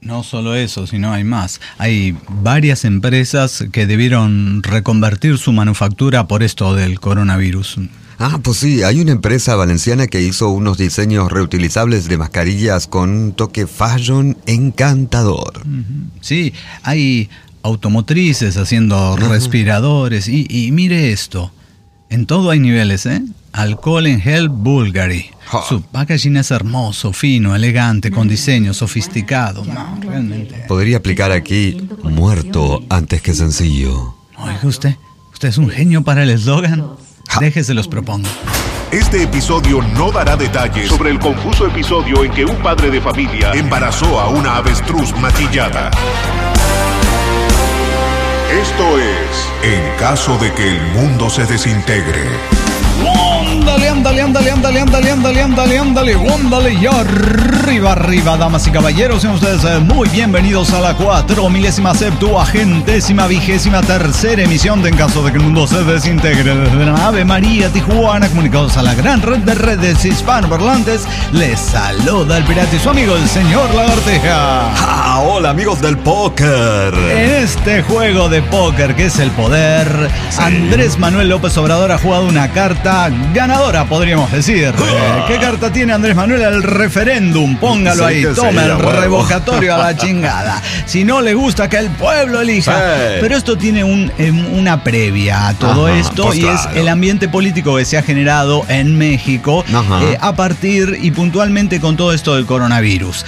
No solo eso, sino hay más. Hay varias empresas que debieron reconvertir su manufactura por esto del coronavirus. Pues sí, hay una empresa valenciana que hizo unos diseños reutilizables de mascarillas con un toque fashion encantador. Sí, hay automotrices haciendo respiradores y mire esto. En todo hay niveles, ¿eh? Alcohol en Gel Bulgari. Su packaging es hermoso, fino, elegante, con diseño sofisticado. No, realmente. Podría aplicar aquí muerto antes que sencillo. Oiga, usted es un genio para el eslogan. Déjese los propongo. Este episodio no dará detalles sobre el confuso episodio en que un padre de familia embarazó a una avestruz maquillada. Esto es En caso de que el mundo se desintegre. Ándale, y arriba, damas y caballeros, sean ustedes muy bienvenidos a la 4.070.023ª emisión de En caso de que el mundo se desintegre. Desde la nave María Tijuana, comunicados a la gran red de redes hispanoparlantes, les saluda el pirata y su amigo el señor Lagartija. Hola amigos del póker. En este juego de póker que es el poder, sí. Andrés Manuel López Obrador ha jugado una carta ganadora, podríamos decir. ¿Qué carta tiene Andrés Manuel? El referéndum. Póngalo ahí, toma el revocatorio a la chingada. Si no le gusta, que el pueblo elija. Sí. Pero esto tiene una previa a todo esto, pues y claro, es el ambiente político que se ha generado en México a partir y puntualmente con todo esto del coronavirus.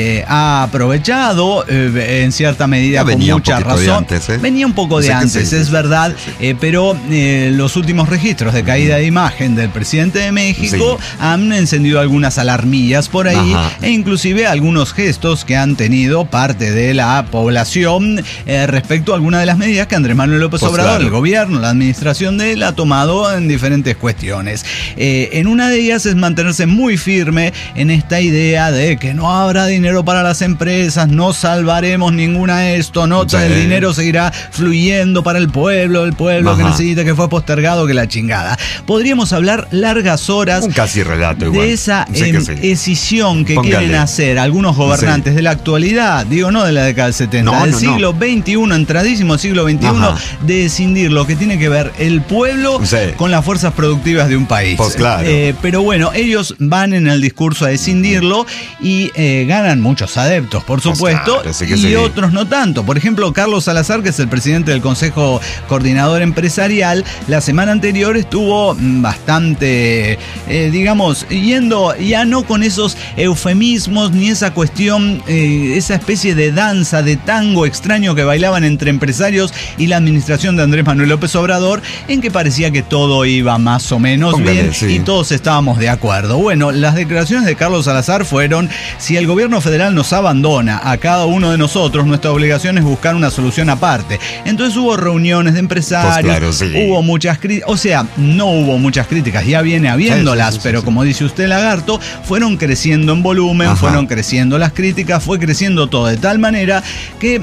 Ha aprovechado en cierta medida, con mucha razón. Venía un poco de antes, es verdad, pero los últimos registros de caída de imagen del presidente de México han encendido algunas alarmillas por ahí, e inclusive algunos gestos que han tenido parte de la población respecto a algunas de las medidas que Andrés Manuel López Obrador, el gobierno, la administración de él ha tomado en diferentes cuestiones. En una de ellas es mantenerse muy firme en esta idea de que no habrá dinero para las empresas, no salvaremos ninguna de esto, no, el dinero seguirá fluyendo para el pueblo que necesita, que fue postergado, que la chingada. Podríamos hablar largas horas un casi relato igual de esa escisión que quieren hacer algunos gobernantes de la actualidad, digo, no de la década del 70, del siglo XXI, entradísimo siglo XXI, de escindir lo que tiene que ver el pueblo con las fuerzas productivas de un país. Pues claro. Pero bueno, ellos van en el discurso a escindirlo y ganan muchos adeptos, por supuesto, pues claro, y otros no tanto. Por ejemplo, Carlos Salazar, que es el presidente del Consejo Coordinador Empresarial, la semana anterior estuvo bastante, digamos, yendo ya no con esos eufemismos ni esa cuestión, esa especie de danza, de tango extraño que bailaban entre empresarios y la administración de Andrés Manuel López Obrador, en que parecía que todo iba más o menos bien y todos estábamos de acuerdo. Bueno, las declaraciones de Carlos Salazar fueron: si el gobierno federal nos abandona a cada uno de nosotros, nuestra obligación es buscar una solución aparte. Entonces hubo reuniones de empresarios, pues claro, hubo muchas críticas, o sea, no hubo muchas críticas, ya viene habiéndolas, pero como dice usted, Lagarto, fueron creciendo en volumen, fueron creciendo las críticas, fue creciendo todo, de tal manera que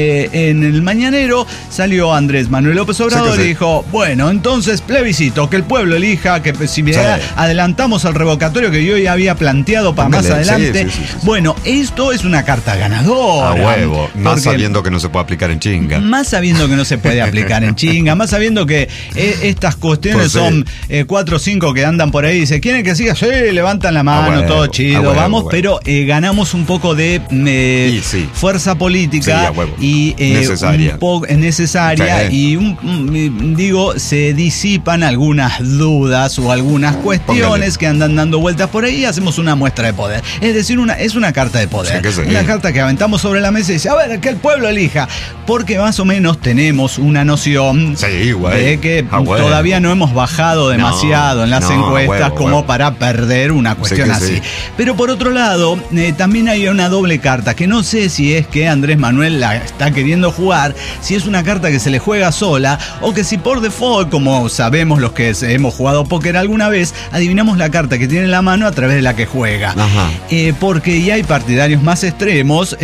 en el mañanero salió Andrés Manuel López Obrador y dijo: bueno, entonces plebiscito, que el pueblo elija, que si adelantamos el revocatorio que yo ya había planteado para más adelante. Bueno, esto es una carta ganadora. A huevo, más sabiendo que no se puede aplicar en chinga. Más sabiendo que no se puede aplicar en chinga, más sabiendo que estas cuestiones son 4 o 5 que andan por ahí y dicen: ¿quieren que siga? Sí, levantan la mano, todo chido, vamos, pero ganamos un poco de fuerza política y necesaria. Y digo, se disipan algunas dudas o algunas cuestiones que andan dando vueltas por ahí y hacemos una muestra de poder. Es decir, es una carta de poder. Una carta que aventamos sobre la mesa y dice: a ver, que el pueblo elija. Porque más o menos tenemos una noción de que todavía no hemos bajado demasiado en las encuestas como para perder una cuestión así. Pero por otro lado, también hay una doble carta, que no sé si es que Andrés Manuel la está queriendo jugar, si es una carta que se le juega sola, o que si por default, como sabemos los que hemos jugado póker alguna vez, adivinamos la carta que tiene en la mano a través de la que juega. Porque ya hay partidarios más extremos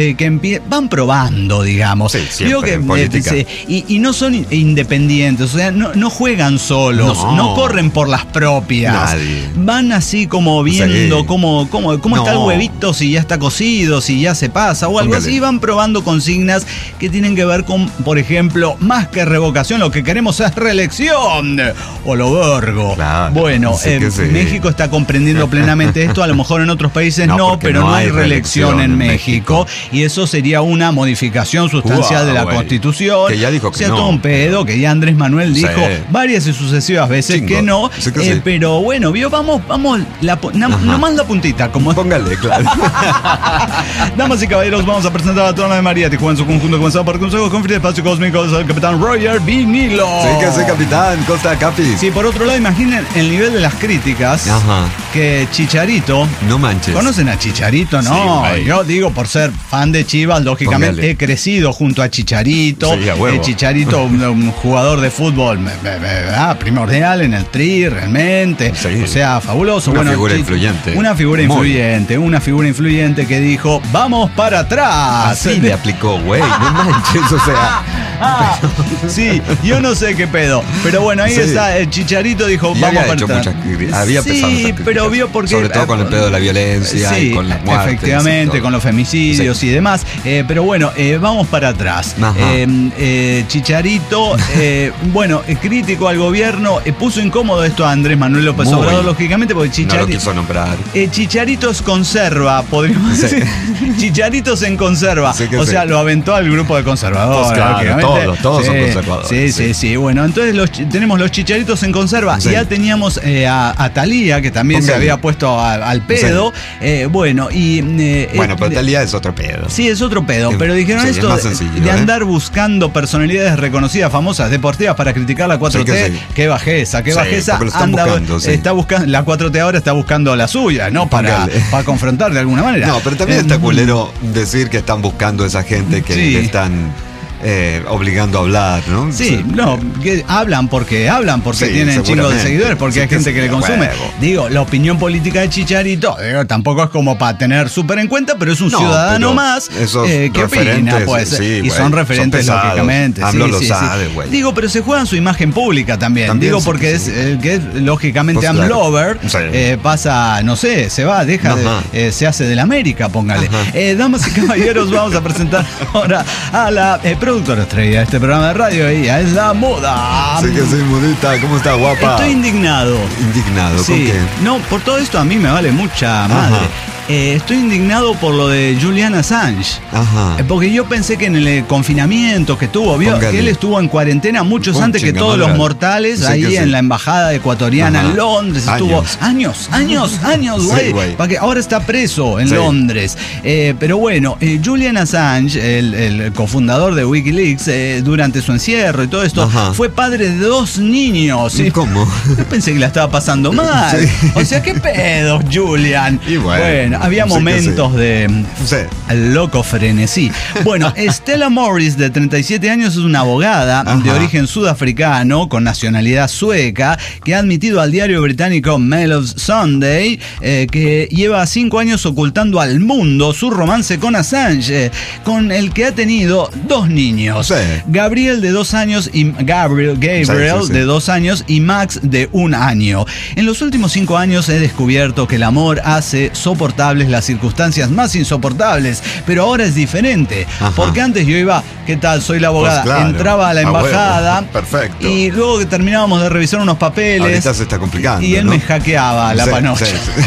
que van probando, digamos. Sí, siempre, en política. Y no son independientes, o sea, no juegan solos, no corren por las propias. Nadie. Van así como viendo cómo está el huevito, si ya está cocido, si ya se pasa o algo así. Y van probando consignas que tienen que ver con, por ejemplo, más que revocación, lo que queremos es reelección. O lo vergo. Claro, bueno, México está comprendiendo plenamente esto. A lo mejor en otros países pero no hay reelección en México. Y eso sería una modificación sustancial de la Constitución. Que ya dijo que todo un pedo, que ya Andrés Manuel dijo varias y sucesivas veces que no. Pero bueno, vamos, nomás la puntita. Póngale, claro. Damas y caballeros, vamos a presentar a Torna de María Tijuana en su conjunto, comenzado por Consejo con Espacio Cósmico, el capitán Roger Vinilo. Sí, que sí, capitán, Costa Capi. Sí, por otro lado, imaginen el nivel de las críticas. Que Chicharito. No manches. ¿Conocen a Chicharito? No, sí, yo digo, por ser fan de Chivas, lógicamente he crecido junto a Chicharito. Sí, a huevo. Chicharito, un jugador de fútbol primordial en el Tri, realmente. Sí. O sea, fabuloso. Una figura influyente. Una figura influyente que dijo, vamos para atrás. Así le aplicó, güey, no manches, o sea. Sí, yo no sé qué pedo. Pero bueno, ahí está, el Chicharito dijo, vamos para atrás. Había pesado muchas críticas. Pero vio porque... Sobre todo con el pedo de la violencia y con las muertes. Efectivamente, con los femicidios y demás. Pero bueno, vamos para atrás. Chicharito, crítico al gobierno, puso incómodo esto a Andrés Manuel López Obrador, lógicamente, porque Chicharito... No lo quiso nombrar. Chicharito es conserva, podríamos decir. Chicharito se en conserva. O sea, lo aventó al grupo de conservadores. Pues claro, todos son conservadores. Sí. Bueno, entonces tenemos los Chicharitos en conserva. Ya teníamos a Thalía, que también se había puesto al pedo. Pero Thalía es otro pedo. Sí, es otro pedo. Pero dijeron esto de andar buscando personalidades reconocidas, famosas, deportivas para criticar la 4T. Qué bajeza. Está buscando, la 4T ahora está buscando la suya, ¿no? Para confrontar de alguna manera. No, pero también está culero decir que están buscando esa gente que están obligando a hablar, ¿no? Sí, que hablan porque tienen chingos de seguidores, porque hay gente que le consume. Digo, la opinión política de Chicharito, tampoco es como para tener súper en cuenta, pero es un ciudadano más que opina, pues. Y son referentes, lógicamente. AMLO lo sabe, güey. Digo, pero se juegan su imagen pública también. Digo, porque es lógicamente AMLover, pasa, no sé, se va, se hace del América, póngale. Damas y caballeros, vamos a presentar ahora a la productora estrella de este programa de radio. Ella es la Moda. Sí que soy modita. ¿Cómo está, guapa? Estoy indignado. ¿Indignado? ¿Con qué? No, por todo esto a mí me vale mucha madre. Estoy indignado por lo de Julian Assange. Porque yo pensé que en el confinamiento que tuvo, que él estuvo en cuarentena muchos antes que todos los mortales, ahí en la embajada ecuatoriana en Londres. Estuvo años, güey. Para que ahora está preso en Londres. Pero bueno, Julian Assange, el cofundador de Wikileaks, durante su encierro y todo esto, fue padre de 2 niños. ¿Cómo? Yo pensé que la estaba pasando mal. O sea, ¿qué pedo, Julian? Y bueno, había momentos de loco frenesí. Bueno, Stella Morris, de 37 años, es una abogada de origen sudafricano con nacionalidad sueca que ha admitido al diario británico Mail of Sunday que lleva 5 años ocultando al mundo su romance con Assange, con el que ha tenido 2 niños. Gabriel, de 2 años, y Gabriel de 2 años, y Max, de 1 año. En los últimos 5 años he descubierto que el amor hace soportables las circunstancias más insoportables, pero ahora es diferente. Porque antes yo iba, ¿qué tal? Soy la abogada. Entraba a la embajada. Perfecto. Y luego que terminábamos de revisar unos papeles. Ahorita se está complicando. Y él me hackeaba la panocha.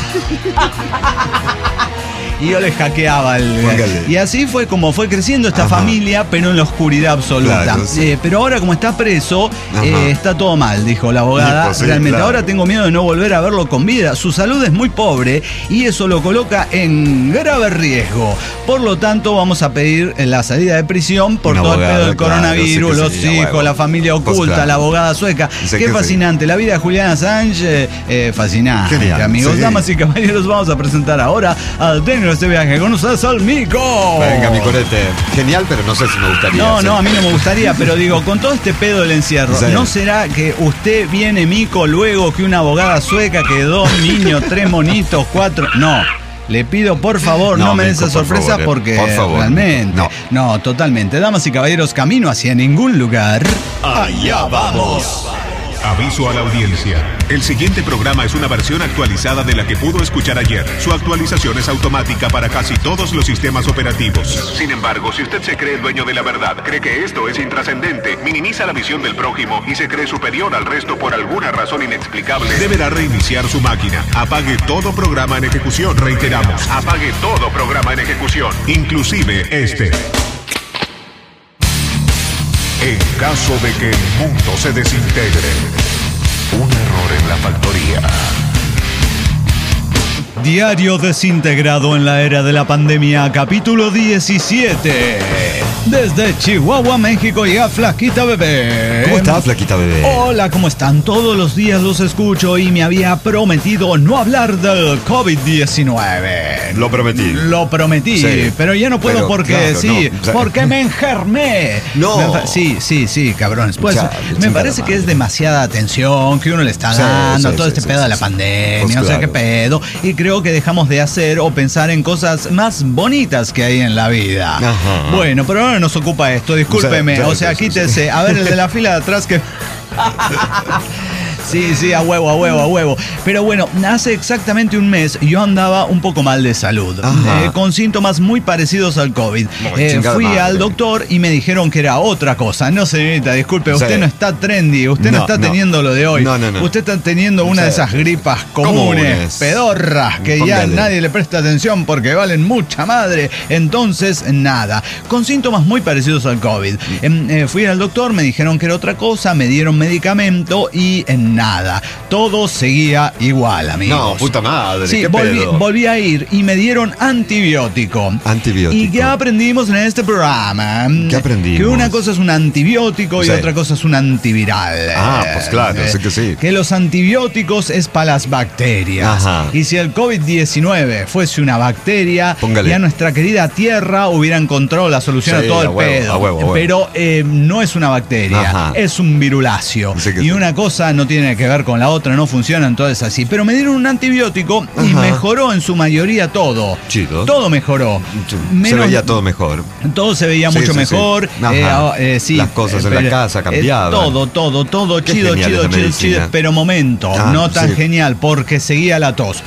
Y yo le hackeaba y así fue como fue creciendo esta familia, pero en la oscuridad absoluta. Claro, pero ahora, como está preso, está todo mal, dijo la abogada. Realmente, ahora tengo miedo de no volver a verlo con vida. Su salud es muy pobre y eso lo coloca en grave riesgo. Por lo tanto, vamos a pedir la salida de prisión por todo el pedo del coronavirus, los hijos, la familia oculta, la abogada sueca. Qué fascinante. La vida de Julian Assange, fascinante. Genial, amigos, damas y caballeros, vamos a presentar ahora al técnico este viaje con ustedes, al Mico. Venga, mi corete. Genial, pero no sé si me gustaría. No, a mí no me gustaría, pero digo, con todo este pedo del encierro, ¿no será que usted viene, Mico, luego que una abogada sueca, que 2 niños, 3 monitos, 4? No. Le pido, por favor, no me des esa sorpresa porque por favor, realmente... No, totalmente. Damas y caballeros, camino hacia ningún lugar. Allá vamos. Aviso a la audiencia. El siguiente programa es una versión actualizada de la que pudo escuchar ayer. Su actualización es automática para casi todos los sistemas operativos. Sin embargo, si usted se cree el dueño de la verdad, cree que esto es intrascendente, minimiza la visión del prójimo y se cree superior al resto por alguna razón inexplicable, deberá reiniciar su máquina. Apague todo programa en ejecución. Reiteramos, apague todo programa en ejecución, inclusive este. En caso de que el mundo se desintegre, un error en la factoría. Diario desintegrado en la era de la pandemia, capítulo 17. Desde Chihuahua, México, llega Flaquita Bebé. ¿Cómo estás, Flaquita Bebé? Hola, ¿cómo están? Todos los días los escucho y me había prometido no hablar del COVID-19. Lo prometí. Sí, pero ya no puedo pero, porque claro, sí, no, o sea, porque me enfermé. No. Sí, cabrones. Pues Chale, me chingada parece que madre. es demasiada atención que uno le está Sí, dando a sí, todo sí, este sí, pedo de la sí. pandemia, Pues o sea, claro. qué pedo. Y creo que dejamos de hacer o pensar en cosas más bonitas que hay en la vida. Ajá. Bueno, pero ahora nos ocupa esto, discúlpeme. Sí, O sea, sí. quítese. A ver, el de la fila de atrás que... Sí, a huevo. Pero bueno, hace exactamente un mes yo andaba un poco mal de salud, con síntomas muy parecidos al COVID. Fui al doctor y me dijeron que era otra cosa. No, señorita, disculpe, usted no está trendy, usted no está teniendo lo de hoy. No. Usted está teniendo una de esas gripas comunes, pedorras, que ya nadie le presta atención porque valen mucha madre. Entonces, nada, con síntomas muy parecidos al COVID. Fui al doctor, me dijeron que era otra cosa, me dieron medicamento y nada, todo seguía igual, amigos. No, puta madre, sí, qué pedo. volví a ir y me dieron antibiótico. ¿Y qué aprendimos en este programa? ¿Qué aprendimos? Que una cosa es un antibiótico y otra cosa es un antiviral. Pues claro, sé que sí. Que los antibióticos es para las bacterias. Ajá. Y si el COVID-19 fuese una bacteria, ya nuestra querida Tierra hubiera encontrado la solución a todo el pedo. A huevo. Pero no es una bacteria, es un viruláceo. Y una cosa no tiene que ver con la otra, no funcionan todas así. Pero me dieron un antibiótico y mejoró en su mayoría todo. Chido. Todo mejoró. Se veía todo mejor. Todo se veía mucho mejor. Sí. Las cosas en la casa cambiaban. Todo chido. Pero momento, no tan genial, porque seguía la tos.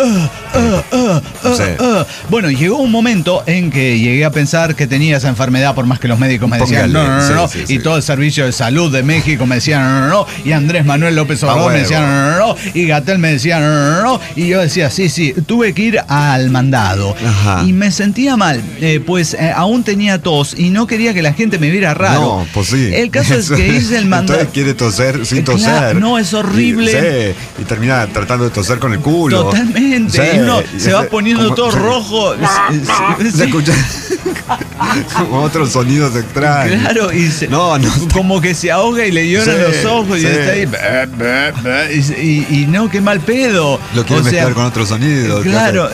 Bueno, llegó un momento en que llegué a pensar que tenía esa enfermedad, por más que los médicos me decían no. Y todo el servicio de salud de México me decían no. Y Andrés Manuel López Obrador me decía no. Y Gatell me decía no. Y yo decía sí. Tuve que ir al mandado. Y me sentía mal, pues aún tenía tos y no quería que la gente me viera raro. No, pues sí. El caso es que hice el mandado. Entonces quiere toser sin toser. No, es horrible. Y termina tratando de toser con el culo. Totalmente. Y uno se va poniendo todo rojo. Se escucha como otros sonidos extraños. Claro, como que se ahoga y le lloran los ojos y está ahí. Y no, qué mal pedo. Lo quiere mezclar con otros sonidos. Claro.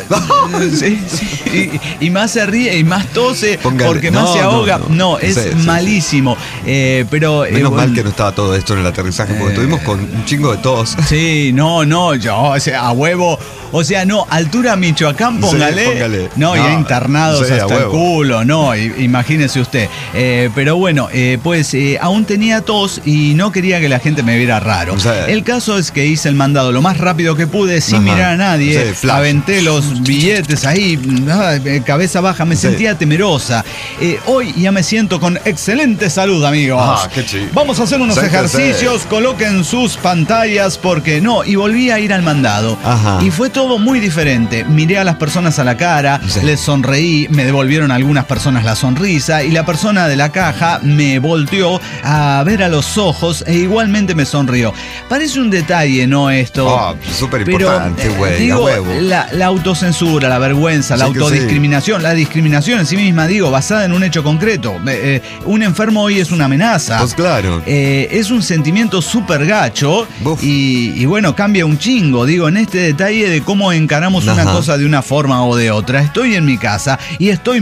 Y más se ríe y más tose porque más se ahoga. No, es malísimo. Pero menos mal que no estaba todo esto en el aterrizaje porque estuvimos con un chingo de tos. Sí, yo, a huevo. O sea, no, altura Michoacán, póngale. No, ya internados hasta el culo, no, imagínese usted. Pero bueno, pues aún tenía tos y no quería que la gente me viera raro. El caso es que hice el mandado lo más rápido que pude, sin mirar a nadie. Aventé los billetes ahí, cabeza baja, me sentía temerosa. Hoy ya me siento con excelente salud, amigos. Qué chido. Vamos a hacer unos ejercicios, coloquen sus pantallas porque y volví a ir al mandado. Y fue todo muy diferente. Miré a las personas a la cara, les sonreí, me devolvieron algunas personas la sonrisa y la persona de la caja me volteó a ver a los ojos e igualmente me sonrió. Parece un detalle, ¿no? Esto. Súper importante, güey. Digo, la autocensura, la vergüenza, la autodiscriminación, la discriminación en sí misma, basada en un hecho concreto. Un enfermo hoy es una amenaza. Pues claro. Es un sentimiento súper gacho y bueno, cambia un chingo, en este detalle de cómo encaramos una cosa de una forma o de otra. Estoy en mi casa y estoy muy alegre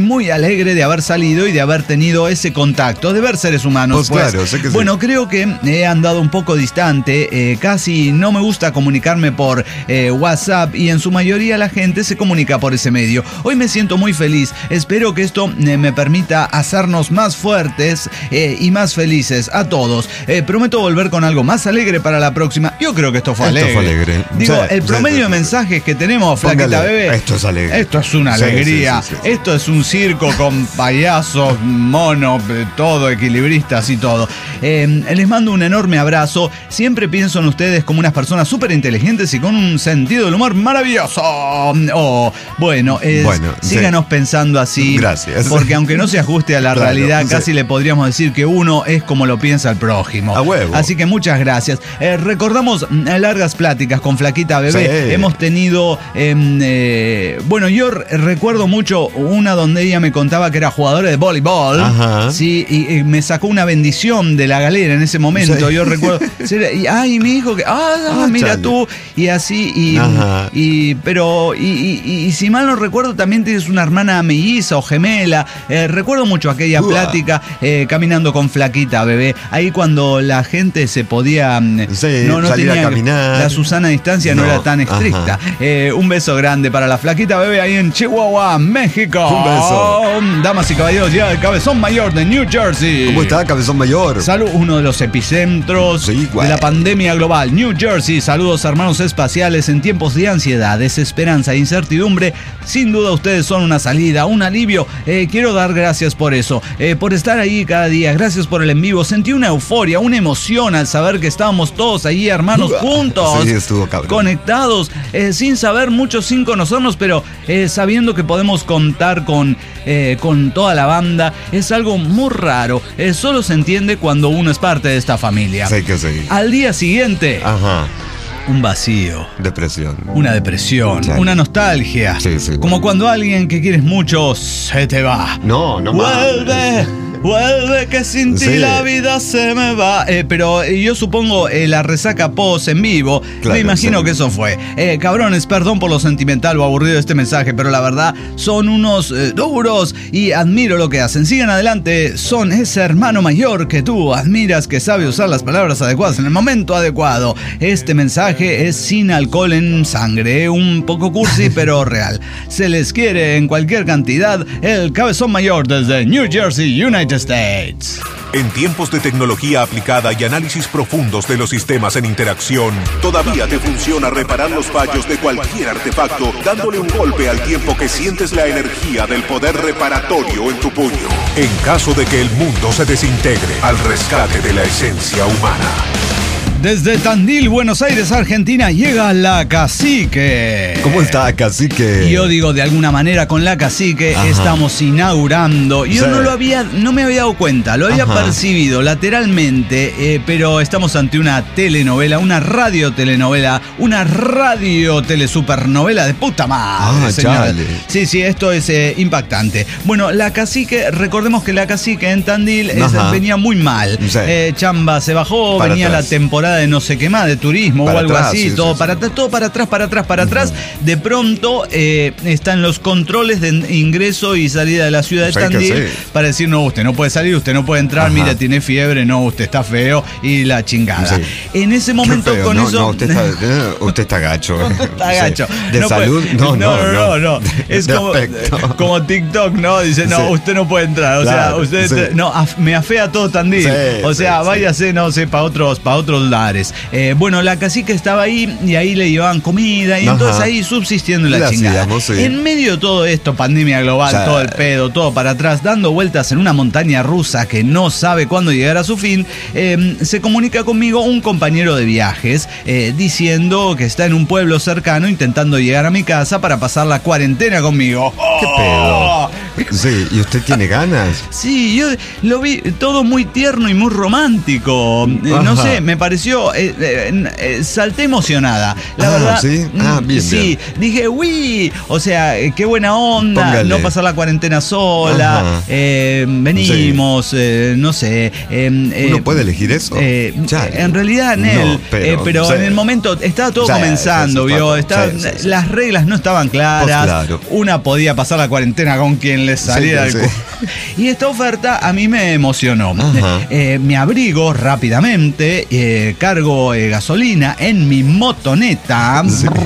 alegre de haber salido y de haber tenido ese contacto, de ver seres humanos. Pues claro, sé que bueno, sí. creo que he andado un poco distante, casi no me gusta comunicarme por WhatsApp y en su mayoría la gente se comunica por ese medio. Hoy me siento muy feliz, espero que esto me permita hacernos más fuertes y más felices a todos. Prometo volver con algo más alegre para la próxima. Yo creo que esto fue alegre. Digo, Sí, el promedio de mensajes que tenemos, Flaquita Bebé. Esto es alegre. Esto es una alegría. Sí. Esto es un circo con payasos, monos, todo, equilibristas y todo. Les mando un enorme abrazo. Siempre pienso en ustedes como unas personas súper inteligentes y con un sentido del humor maravilloso. Bueno, síganos pensando así. Gracias. Porque aunque no se ajuste a la realidad, casi le podríamos decir que uno es como lo piensa el prójimo. A huevo. Así que muchas gracias. Recordamos largas pláticas con Flaquita Bebé. Sí. Hemos tenido... bueno, yo recuerdo mucho una donde ella me contaba que era jugadora de voleibol. Ajá. Sí, y me sacó una bendición de la galera en ese momento. Sí. Yo recuerdo... Ay, mi hijo, que... mira chale. tú. Y así, y si mal no recuerdo, también tienes una hermana melliza o gemela. Recuerdo mucho aquella plática caminando con Flaquita Bebé. Ahí cuando la gente se podía... no salir tenía a caminar. La Susana distancia no era tan estricta. Un beso grande para la Flaquita Bebé ahí en Chihuahua, México. Un beso. Damas y caballeros, ya el Cabezón Mayor de New Jersey. ¿Cómo está, Cabezón Mayor? Salud, uno de los epicentros de la pandemia global. New Jersey, saludos hermanos espaciales en tiempos de ansiedad, desesperanza e incertidumbre. Sin duda ustedes son una salida, un alivio. Quiero dar gracias por eso, por estar ahí cada día. Gracias por el en vivo. Sentí una euforia, una emoción al saber que estábamos todos ahí, hermanos, juntos. Sí, estuvo cabrón. Conectados, sin saber mucho, sin conocernos, pero sabiendo que podemos contar con toda la banda. Es algo muy raro. Solo se entiende cuando uno es parte de esta familia. Sí que sí. Al día siguiente, un vacío. Depresión. Una depresión, Sí. una nostalgia. Sí, sí. Como cuando alguien que quieres mucho se te va. No Vuelve que sin ti Sí. la vida se me va. Pero yo supongo la resaca post en vivo. Claro, me imagino sí. que eso fue. Cabrones, perdón por lo sentimental o aburrido de este mensaje, pero la verdad son unos duros y admiro lo que hacen. Sigan adelante, son ese hermano mayor que tú admiras, que sabe usar las palabras adecuadas en el momento adecuado. Este mensaje es sin alcohol en sangre, un poco cursi pero real. Se les quiere en cualquier cantidad. El Cabezón Mayor desde New Jersey, United States. En tiempos de tecnología aplicada y análisis profundos de los sistemas en interacción, todavía te funciona reparar los fallos de cualquier artefacto, dándole un golpe al tiempo que sientes la energía del poder reparatorio en tu puño. En caso de que el mundo se desintegre, al rescate de la esencia humana. Desde Tandil, Buenos Aires, Argentina, llega la Cacique. ¿Cómo está, Cacique? Yo digo, de alguna manera, con la Cacique estamos inaugurando. Yo Sí. no me había dado cuenta, lo había percibido lateralmente, pero estamos ante una telenovela, una radiotelenovela, una radio-telesupernovela de puta madre, señora. chale. Sí, esto es impactante. Bueno, la Cacique, recordemos que la Cacique en Tandil venía muy mal. Sí. Chamba se bajó, Para venía atrás. la temporada de no sé qué más, de turismo Para o algo atrás, así, sí, todo sí, para atrás. De pronto están los controles de ingreso y salida de la ciudad de Sí, que Tandil sí. para decir, no, usted no puede salir, usted no puede entrar, mira, tiene fiebre, no, usted está feo y la chingada. Sí. En ese momento Qué feo. con No, eso... no, usted está gacho. Está gacho. Sí. ¿De No salud? puede- No. Es De como, aspecto. como TikTok, ¿no? Dice, no, Sí. usted no puede entrar. O Claro, sea, usted sí. no, me afea todo Tandil. Sí, O sea, sí, váyase, no sé, para otros lares. Bueno, la Cacique estaba ahí y ahí le llevaban comida y Ajá. entonces ahí subsistiendo Le la chingada. hacíamos, sí. En medio de todo esto, pandemia global, Sí. todo el pedo, todo para atrás, dando vueltas en una montaña rusa que no sabe cuándo llegar a su fin, se comunica conmigo un compañero de viajes diciendo que está en un pueblo cercano intentando llegar a mi casa para pasar la cuarentena conmigo. ¿Qué pedo? Sí, ¿y usted tiene ganas? Sí, yo lo vi todo muy tierno y muy romántico. No Ajá. sé, me pareció. Salté emocionada. La verdad. ¿sí? Bien, sí, dije, uy. O sea, qué buena onda. Póngale. No pasar la cuarentena sola. Ajá. Venimos, no sé. ¿Uno puede elegir eso? Chale. En realidad, Nel. No, pero, en sí. el momento estaba todo Sí, comenzando, sí, sí, ¿vio? sí, sí. Las reglas no estaban claras. Pues claro. Una podía pasar la cuarentena con quien les salía del culo. Y esta oferta a mí me emocionó. Me abrigo rápidamente, cargo gasolina en mi motoneta,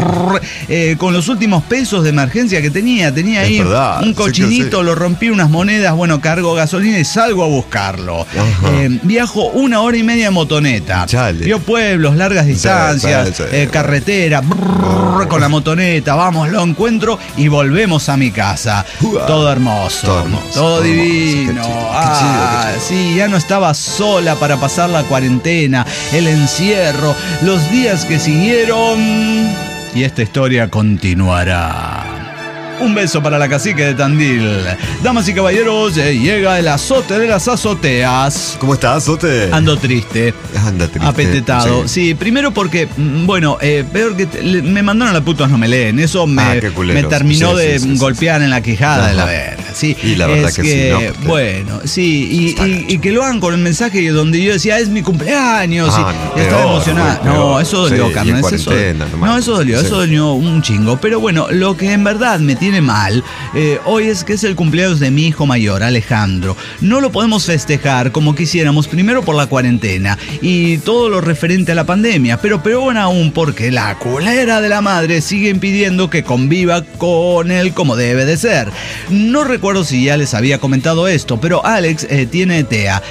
con los últimos pesos de emergencia que tenía. Tenía ahí un cochinito, lo rompí, unas monedas, bueno, cargo gasolina y salgo a buscarlo. Viajo 1 hora y media en motoneta. Vio pueblos, largas distancias, carretera, con la motoneta, vamos, lo encuentro y volvemos a mi casa. Todo hermoso, todo divino. Sí, ya no estaba sola para pasar la cuarentena, el encierro, los días que siguieron, y esta historia continuará. Un beso para la cacique de Tandil. Damas y caballeros, llega el azote de las azoteas. ¿Cómo estás, Azote? Ando triste. Anda triste. Apetetado. Sí, primero porque, bueno, peor que me mandaron a putos no me leen. Eso me terminó de golpear en la quijada de la verga. Sí, y la verdad que sí. No, bueno, sí, y que lo hagan con el mensaje donde yo decía, es mi cumpleaños. Y estaba emocionada. No, eso dolió, carnal. Eso dolió un chingo. Pero bueno, lo que en verdad me tiene mal hoy es que es el cumpleaños de mi hijo mayor, Alejandro. No lo podemos festejar como quisiéramos, primero por la cuarentena y todo lo referente a la pandemia, pero peor aún porque la culera de la madre sigue impidiendo que conviva con él como debe de ser. No recuerdo si ya les había comentado esto, pero Alex tiene TEA,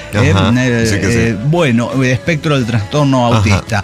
bueno, espectro del trastorno autista.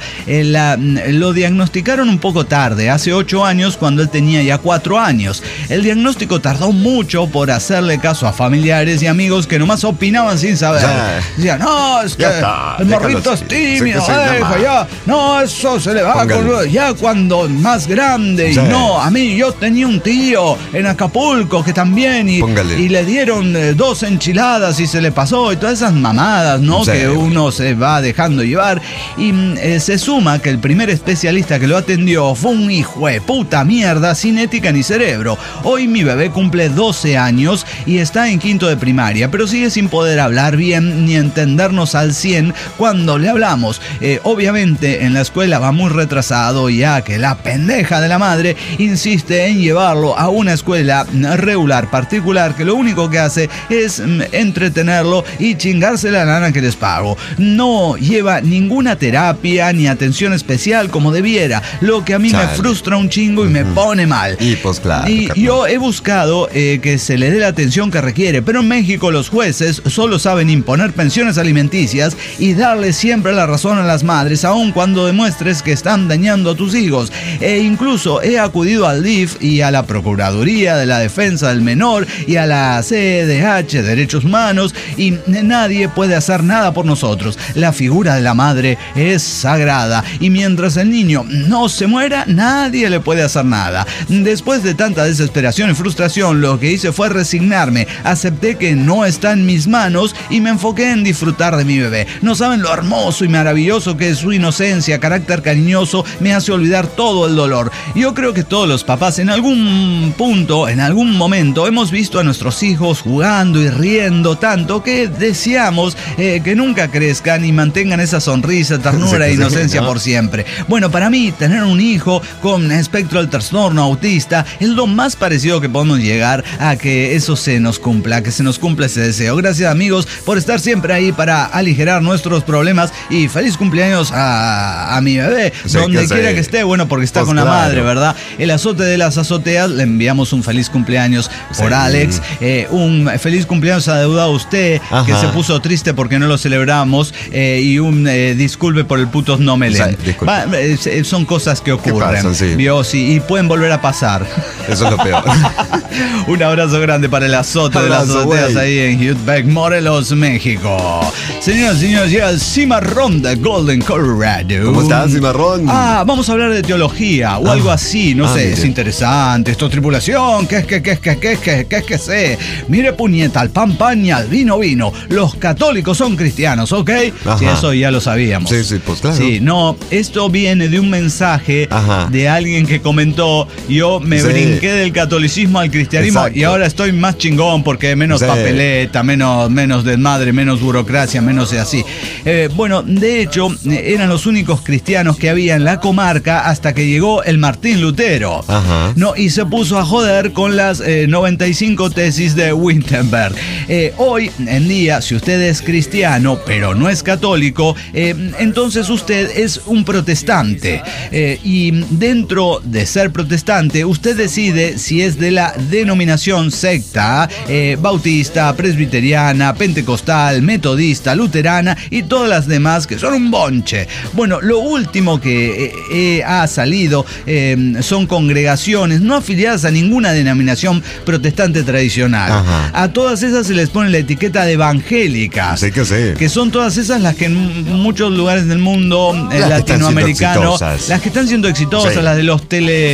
Lo diagnosticaron un poco tarde, hace 8 años, cuando él tenía ya 4 años. El diagnóstico tardó mucho por hacerle caso a familiares y amigos que nomás opinaban sin saber. Decían, no, es que el morrito es tímido, ya, no, eso se le va ya cuando más grande. Y no, a mí, yo tenía un tío en Acapulco que también, y le dieron 2 enchiladas y se le pasó, y todas esas mamadas, ¿no? Que uno se va dejando llevar. Y se suma que el primer especialista que lo atendió fue un hijo de puta mierda sin ética ni cerebro. Hoy mi bebé cumple 12 años y está en 5º de primaria, pero sigue sin poder hablar bien ni entendernos al 100 cuando le hablamos. Obviamente en la escuela va muy retrasado, ya que la pendeja de la madre insiste en llevarlo a una escuela regular particular que lo único que hace es entretenerlo y chingarse la lana que les pago. No lleva ninguna terapia ni atención especial como debiera, lo que a mí me frustra un chingo y me pone mal. Y pues claro. Yo he buscado que se le dé la atención que requiere, pero en México los jueces solo saben imponer pensiones alimenticias y darle siempre la razón a las madres, aun cuando demuestres que están dañando a tus hijos. Incluso he acudido al DIF y a la Procuraduría de la Defensa del Menor y a la CEDH, Derechos Humanos, y nadie puede hacer nada por nosotros. La figura de la madre es sagrada y mientras el niño no se muera, nadie le puede hacer nada. Después de tanta desesperación y frustración, lo que hice fue resignarme. Acepté que no está en mis manos y me enfoqué en disfrutar de mi bebé. No saben lo hermoso y maravilloso que es su inocencia, carácter cariñoso, me hace olvidar todo el dolor. Yo creo que todos los papás en algún punto, en algún momento, hemos visto a nuestros hijos jugando y riendo tanto que deseamos que nunca crezcan y mantengan esa sonrisa, ternura e inocencia por siempre. Bueno, para mí, tener un hijo con espectro del trastorno autista es lo más parecido que podemos llegar a que eso se nos cumpla, que se nos cumpla ese deseo. Gracias, amigos, por estar siempre ahí para aligerar nuestros problemas y feliz cumpleaños a mi bebé, donde quiera que esté, bueno, porque está con la madre, ¿verdad? El azote de las azoteas, le enviamos un feliz cumpleaños por Alex, un feliz cumpleaños adeudado a usted, que se puso triste porque no lo celebramos, y un disculpe por el putos no me leen. Son cosas que ocurren, ¿vio? Sí, y pueden volver a pasar. Eso es lo peor. Un abrazo grande para el azote de las azoteas ahí en Hudbeck, Morelos, México. Señoras y señores, llega el Cimarrón de Golden, Colorado. ¿Cómo estás, Cimarrón? Vamos a hablar de teología o algo así, no sé, es interesante. Esto, tripulación, ¿qué es que sé? Mire, puñeta, al pan y al vino. Los católicos son cristianos, ¿ok? Sí, eso ya lo sabíamos. Sí, pues claro. Sí, no, esto viene de un mensaje de alguien que comentó, yo me brinqué del catolicismo al cristianismo. Exacto. Y ahora estoy más chingón porque menos papeleta, menos desmadre, menos burocracia, menos así. Bueno, de hecho, eran los únicos cristianos que había en la comarca hasta que llegó el Martín Lutero. Ajá. No, y se puso a joder con las 95 tesis de Wittenberg. Hoy en día, si usted es cristiano, pero no es católico, entonces usted es un protestante. Y dentro de ser protestante, usted decide si es de la denominación secta, bautista, presbiteriana, pentecostal, metodista, luterana y todas las demás que son un bonche. Bueno, lo último que ha salido son congregaciones no afiliadas a ninguna denominación protestante tradicional. Ajá. A todas esas se les pone la etiqueta de evangélicas. Sí que sí. Que son todas esas las que en muchos lugares del mundo Las latinoamericano, que están siendo exitosas. las que están siendo exitosas, Sí. las de los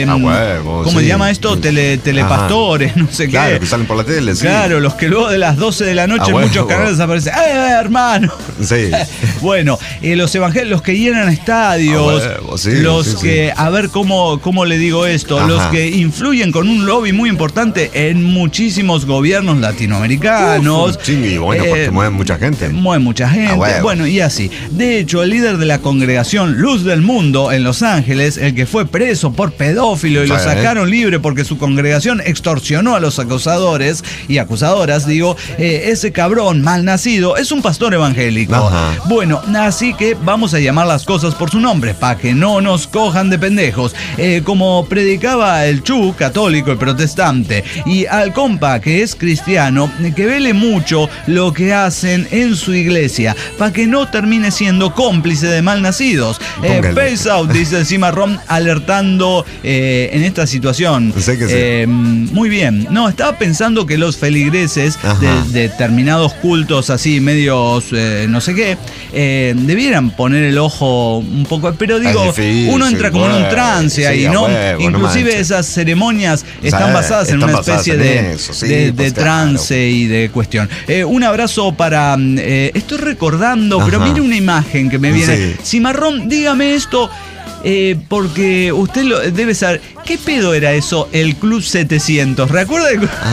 ¿cómo se llama esto? Telepastores, no sé Claro, qué. que salen por la tele, sí. Claro, los que luego de las 12 de la noche en muchos canales aparecen. Hermano! Sí. Bueno, los evangélicos, los que llenan estadios, Sí, los sí, que, sí. a ver cómo le digo esto, Ajá. los que influyen con un lobby muy importante en muchísimos gobiernos latinoamericanos. Y bueno, porque mueven mucha gente. Mueven mucha gente. Bueno, y así. De hecho, el líder de la congregación Luz del Mundo en Los Ángeles, el que fue preso por pedófilo y lo sacaron libre porque su congregación extorsionó a los acusadores y acusadoras, digo, ese cabrón malnacido es un pastor evangélico. Ajá. Bueno, así que vamos a llamar las cosas por su nombre, para que no nos cojan de pendejos. Como predicaba el Chu, católico y protestante, y al compa, que es cristiano, que vele mucho lo que hacen en su iglesia, para que no termine siendo cómplice de malnacidos. Peace out, dice el Cimarrón, alertando en esta situación. Sé que sí. Muy bien. No, estaba pensando que los feligreses de determinados cultos así, medios no sé qué, debieran poner el ojo un poco, pero digo, difícil, uno entra como en un trance ahí, ¿no? Inclusive esas ceremonias están basadas en una especie de trance y de cuestión. Un abrazo para... estoy recordando, pero mire una imagen que me viene. Cimarrón, dígame esto... porque usted lo debe saber. ¿Qué pedo era eso? El Club 700. ¿Recuerda?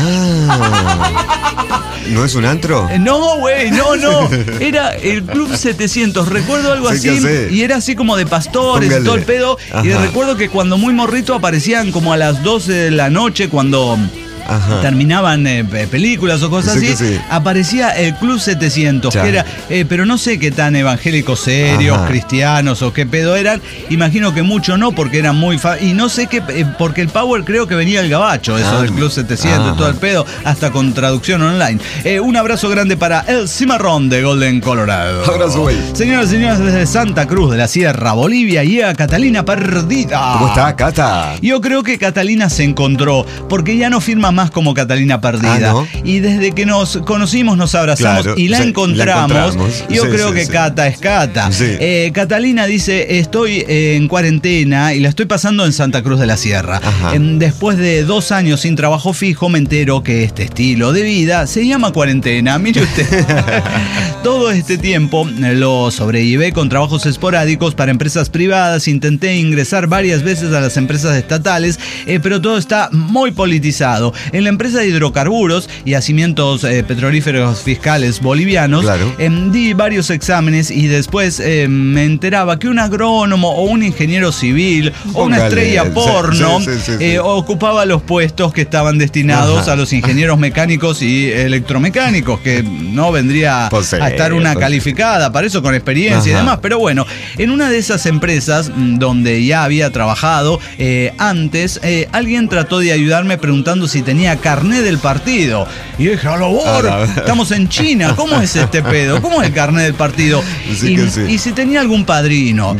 ¿No es un antro? No, güey, no. Era el Club 700. Recuerdo algo así. Y era así como de pastores y todo el pedo. Ajá. Y recuerdo que cuando muy morrito aparecían como a las 12 de la noche cuando... terminaban películas o cosas así, aparecía el Club 700, que era, pero no sé qué tan evangélicos serios, cristianos o qué pedo eran. Imagino que mucho no, porque eran muy y no sé qué, porque el Power creo que venía el gabacho, eso del Club 700, todo el pedo, hasta con traducción online. Un abrazo grande para el Cimarrón de Golden, Colorado. Abrazo, güey. Señoras y señores, desde Santa Cruz de la Sierra, Bolivia, y a Catalina Perdida. ¿Cómo está, Cata? Yo creo que Catalina se encontró, porque ya no firma más como Catalina Perdida. ¿no? Y desde que nos conocimos, nos abrazamos y la encontramos. Yo creo que Cata es Cata. Catalina dice, estoy en cuarentena y la estoy pasando en Santa Cruz de la Sierra. Después de 2 años sin trabajo fijo, me entero que este estilo de vida se llama cuarentena. Mire usted. Todo este tiempo lo sobreviví con trabajos esporádicos para empresas privadas. Intenté ingresar varias veces a las empresas estatales, pero todo está muy politizado. En la empresa de hidrocarburos y yacimientos petrolíferos fiscales bolivianos, di varios exámenes y después me enteraba que un agrónomo o un ingeniero civil o una estrella porno ocupaba los puestos que estaban destinados a los ingenieros mecánicos y electromecánicos, que no vendría a estar una calificada para eso, con experiencia y demás. Pero bueno, en una de esas empresas donde ya había trabajado antes, alguien trató de ayudarme preguntando si tenía carné del partido. Y dije, estamos en China, ¿cómo es este pedo? ¿Cómo es el carné del partido? Y si tenía algún padrino.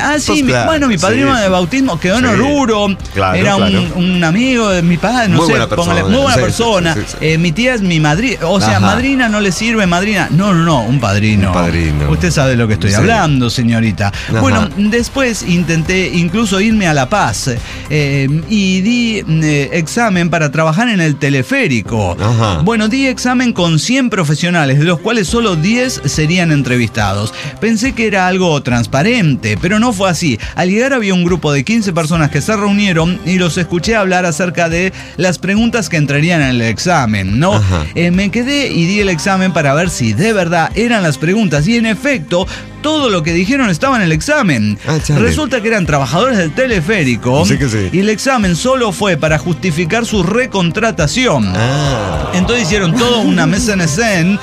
Mi padrino de bautismo quedó en Oruro, era un amigo de mi padre, no sé, muy buena persona. Mi tía es mi madrina, o sea, madrina no le sirve, madrina. No, un padrino. Usted sabe de lo que estoy hablando, señorita. Bueno, después intenté incluso irme a La Paz y di examen para trabajar trabajar en el teleférico. Ajá. Bueno, di examen con 100 profesionales, de los cuales solo 10 serían entrevistados. Pensé que era algo transparente, pero no fue así. Al llegar había un grupo de 15 personas que se reunieron y los escuché hablar acerca de las preguntas que entrarían en el examen, ¿no? Me quedé y di el examen para ver si de verdad eran las preguntas, y en efecto todo lo que dijeron estaba en el examen. Resulta que eran trabajadores del teleférico. Sí que sí. Y el examen solo fue para justificar su recontratación. Entonces hicieron toda una mise en scène.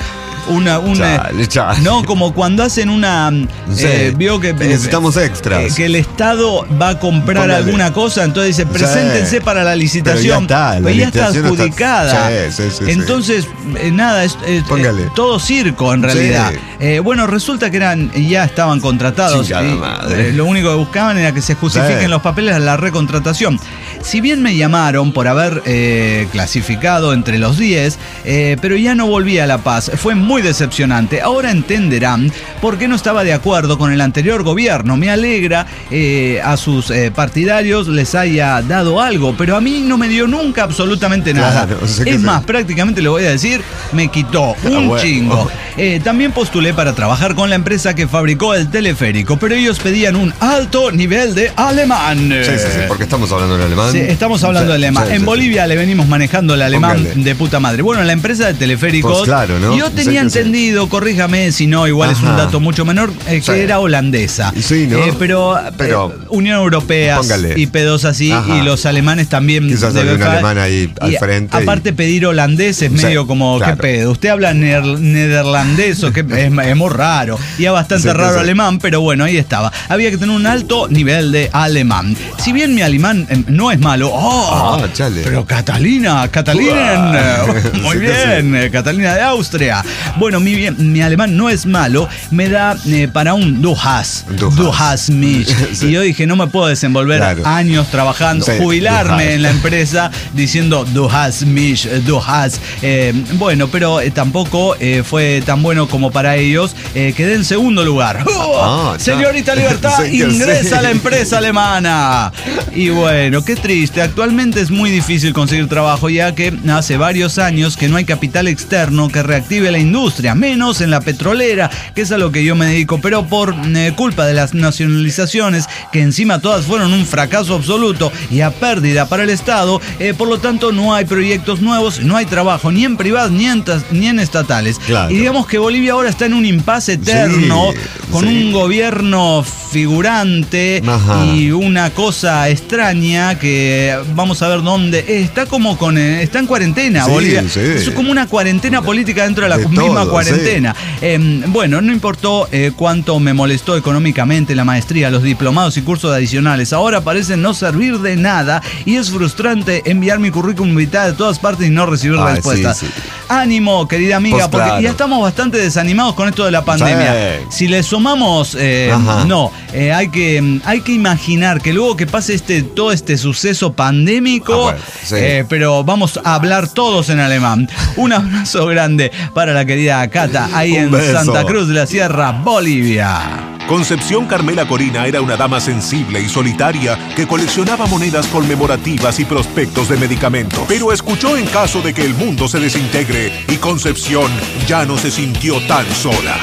Chale. No, como cuando hacen una vio que necesitamos extras, que el Estado va a comprar alguna cosa, entonces dice preséntense para la licitación, pero ya está adjudicada. Sí. Entonces nada, es todo circo en realidad. Bueno, resulta que ya estaban contratados. Lo único que buscaban era que se justifiquen los papeles de la recontratación. Si bien me llamaron por haber clasificado entre los 10, pero ya no volví a La Paz. Fue muy decepcionante. Ahora entenderán por qué no estaba de acuerdo con el anterior gobierno. Me alegra a sus partidarios les haya dado algo, pero a mí no me dio nunca absolutamente nada. Es más, prácticamente le voy a decir, me quitó un chingo. También postulé para trabajar con la empresa que fabricó el teleférico, pero ellos pedían un alto nivel de alemán. Sí, porque estamos hablando en alemán. Sí, estamos hablando de alemán. En Bolivia le venimos manejando el alemán de puta madre. Bueno, la empresa de teleféricos, pues claro, ¿no? Yo tenía entendido, corríjame si no, igual es un dato mucho menor, que era holandesa. Sí, ¿no? Pero Unión Europea y pedos así, y los alemanes también. Quizás había un alemán ahí al frente. Aparte pedir holandés es medio como, ¿qué pedo? ¿Usted habla nederlandés o qué? Es muy raro. Y es bastante raro alemán, pero bueno, ahí estaba. Había que tener un alto nivel de alemán. Si bien mi alemán no es malo. Chale. Pero Catalina, muy bien, Catalina de Austria. Bueno, mi alemán no es malo, me da para un du hast mich. Y yo dije, no me puedo desenvolver años trabajando, jubilarme en la empresa diciendo du hast mich, du hast. Bueno, pero tampoco fue tan bueno como para ellos. Quedé en segundo lugar. Señorita Libertad ingresa a la empresa alemana. Y bueno, qué triste. Actualmente es muy difícil conseguir trabajo, ya que hace varios años que no hay capital externo que reactive la industria, menos en la petrolera, que es a lo que yo me dedico, pero por culpa de las nacionalizaciones, que encima todas fueron un fracaso absoluto y a pérdida para el Estado, por lo tanto no hay proyectos nuevos, no hay trabajo ni en privadas ni en estatales. Y digamos que Bolivia ahora está en un impasse eterno, con un gobierno figurante y una cosa extraña que vamos a ver dónde está, como está en cuarentena Bolivia. Es como una cuarentena política dentro de la misma cuarentena. Bueno, no importó cuánto me molestó económicamente la maestría, los diplomados y cursos adicionales. Ahora parecen no servir de nada y es frustrante enviar mi currículum vitae de todas partes y no recibir respuesta. Ánimo, querida amiga, porque ya estamos bastante desanimados con esto de la pandemia. Si le sumamos, hay que imaginar que luego que pase todo este suceso pandémico, pero vamos a hablar todos en alemán. Un abrazo grande para la querida Cata, ahí en Santa Cruz de la Sierra, Bolivia. Concepción Carmela Corina era una dama sensible y solitaria que coleccionaba monedas conmemorativas y prospectos de medicamentos. Pero escuchó en caso de que el mundo se desintegre y Concepción ya no se sintió tan sola.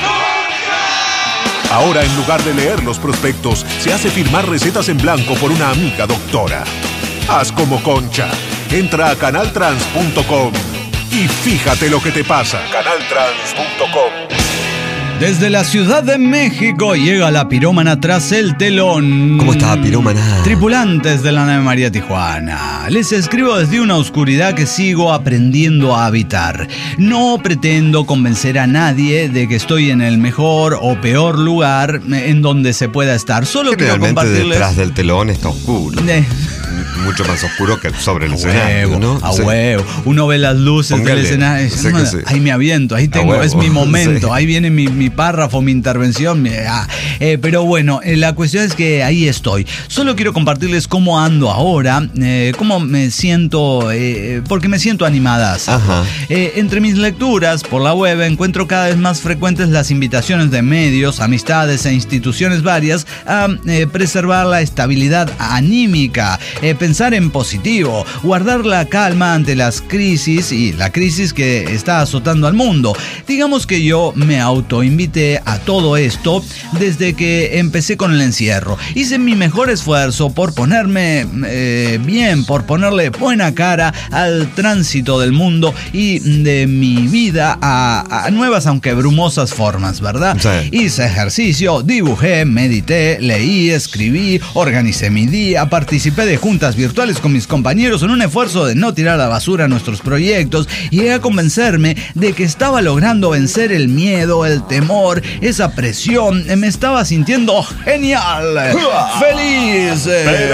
Ahora, en lugar de leer los prospectos, se hace firmar recetas en blanco por una amiga doctora. Haz como Concha. Entra a canaltrans.com y fíjate lo que te pasa. Canaltrans.com. Desde la Ciudad de México llega la pirómana tras el telón. ¿Cómo está, pirómana? Tripulantes de la nave María Tijuana. Les escribo desde una oscuridad que sigo aprendiendo a habitar. No pretendo convencer a nadie de que estoy en el mejor o peor lugar en donde se pueda estar. Solo quiero compartirles. Detrás del telón está oscuro. Mucho más oscuro que sobre el escenario, ¿no? A huevo. Uno ve las luces del escenario. Ahí me aviento, ahí tengo, es mi momento. Ahí viene mi párrafo, mi intervención. Pero bueno, la cuestión es que ahí estoy. Solo quiero compartirles cómo ando ahora, cómo me siento, porque me siento animadas. Entre mis lecturas por la web encuentro cada vez más frecuentes las invitaciones de medios, amistades e instituciones varias a preservar la estabilidad anímica. pensar en positivo, guardar la calma ante las crisis y la crisis que está azotando al mundo. Digamos que yo me autoinvité a todo esto desde que empecé con el encierro. Hice mi mejor esfuerzo por ponerme bien, por ponerle buena cara al tránsito del mundo y de mi vida a nuevas aunque brumosas formas, ¿verdad? Sí. Hice ejercicio, dibujé, medité, leí, escribí, organicé mi día, participé de juntas virtuales con mis compañeros en un esfuerzo de no tirar a la basura nuestros proyectos y llegué a convencerme de que estaba logrando vencer el miedo, el temor, esa presión. Me estaba sintiendo genial, feliz.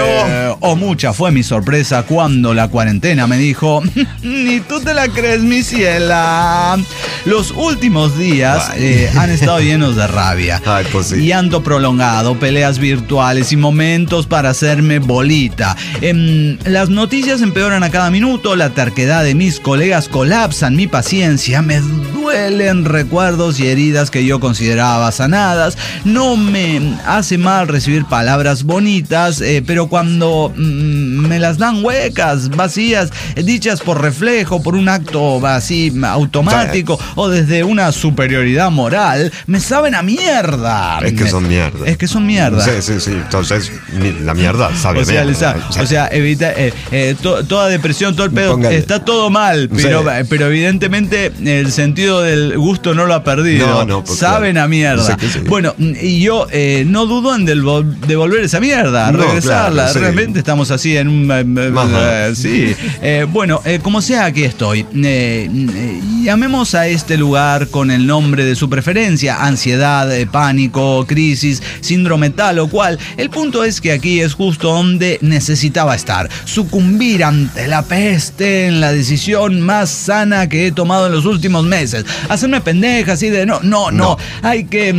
Mucha fue mi sorpresa cuando la cuarentena me dijo: ni tú te la crees, mi ciela. Los últimos días han estado llenos de rabia. Ay, pues sí. Llanto prolongado, peleas virtuales y momentos para hacerme bolita. Las noticias empeoran a cada minuto, la terquedad de mis colegas colapsan mi paciencia, me duelen recuerdos y heridas que yo consideraba sanadas. No me hace mal recibir palabras bonitas, pero cuando me las dan huecas, vacías, dichas por reflejo, por un acto así automático o desde una superioridad moral, me saben a mierda. Es que son mierda. Es que son mierda. Sí. Entonces, la mierda sabe mierda. O sea, evita toda depresión, todo el pedo. Póngale. Está todo mal, pero evidentemente el sentido del gusto no lo ha perdido. No, pues saben claro. a mierda. Sí. Bueno, y yo no dudo en devolver esa mierda, No, regresarla. claro, sí. Realmente estamos así en un... sí. Bueno, como sea, aquí estoy. Llamemos a este lugar con el nombre de su preferencia: ansiedad, pánico, crisis, síndrome tal o cual. El punto es que aquí es justo donde necesitaba estar. Sucumbir ante la peste en la decisión más sana que he tomado en los últimos meses. Hacerme pendeja así de no. Hay que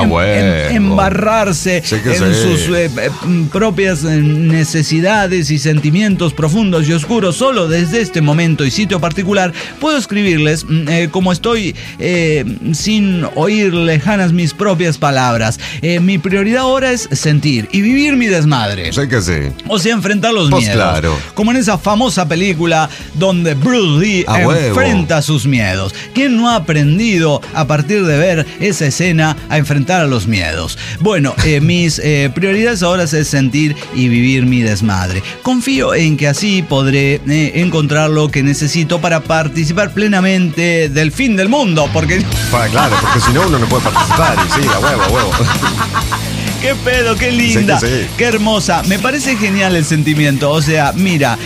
embarrarse en sus propias necesidades y sentimientos profundos y oscuros. Solo desde este momento y sitio particular puedo escribirles como estoy, sin oír lejanas mis propias palabras. Mi prioridad ahora es sentir y vivir mi desmadre. Sé que sí. O sea, enfrentar los Pues miedos. claro. Como en esa famosa película donde Bruce Lee enfrenta sus miedos. ¿Quién no ha aprendido a partir de ver esa escena a enfrentar a los miedos? Bueno, mis prioridades ahora es sentir y vivir mi desmadre. Confío en que así podré encontrar lo que necesito para participar plenamente del fin del mundo, porque... Claro, porque si no uno no puede participar. Y sí, a huevo. ¡Qué pedo, qué linda! Sí. ¡Qué hermosa! Me parece genial el sentimiento. O sea, mira,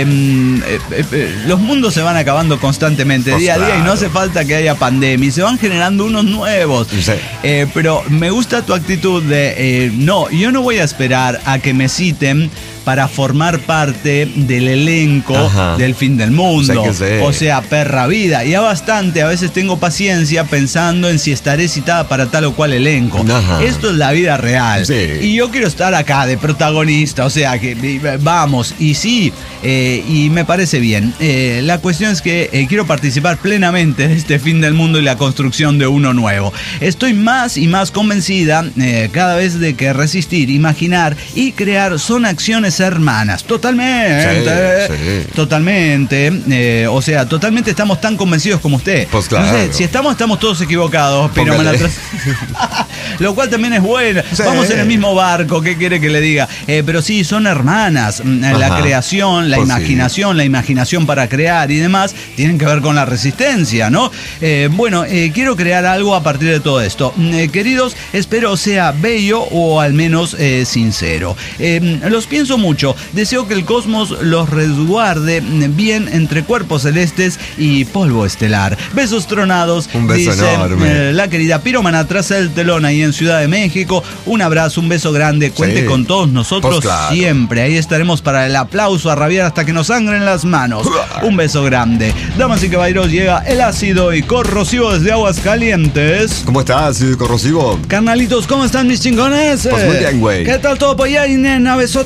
los mundos se van acabando constantemente, Pues día a día, claro. y no hace falta que haya pandemia. Y se van generando unos nuevos. Sí. Pero me gusta tu actitud de, no, yo no voy a esperar a que me citen para formar parte del elenco del fin del mundo. Sé que sí. O sea, perra vida. Ya bastante, a veces tengo paciencia pensando en si estaré citada para tal o cual elenco. Ajá. Esto es la vida real. Sí. Y yo quiero estar acá de protagonista, o sea, que vamos, y sí, y me parece bien. La cuestión es que quiero participar plenamente de este fin del mundo y la construcción de uno nuevo. Estoy más y más convencida cada vez de que resistir, imaginar y crear son acciones hermanas. Totalmente. Sí. Totalmente. O sea, totalmente estamos tan convencidos como usted. Pues claro. No sé, si estamos todos equivocados, pero Póngale. lo cual también es bueno. Sí. Vamos en el mismo barco, ¿qué quiere que le diga? Pero sí, son hermanas. La creación, la Pues imaginación, sí. la imaginación para crear y demás tienen que ver con la resistencia, ¿no? Bueno, quiero crear algo a partir de todo esto. Queridos, espero sea bello o al menos sincero. Los pienso mucho. Deseo que el cosmos los resguarde bien entre cuerpos celestes y polvo estelar. Besos tronados. Un beso dice, enorme. la querida pirómana tras el telón ahí en Ciudad de México. Un abrazo, un beso grande. Cuente con todos nosotros Pues claro. siempre. Ahí estaremos para el aplauso, a rabiar hasta que nos sangren las manos. Un beso grande. Damas y caballeros, llega el ácido y corrosivo desde Aguascalientes. ¿Cómo estás, corrosivo? Carnalitos, ¿cómo están mis chingones? Pues muy bien, güey. ¿Qué tal todo por allá, Inés Navezota?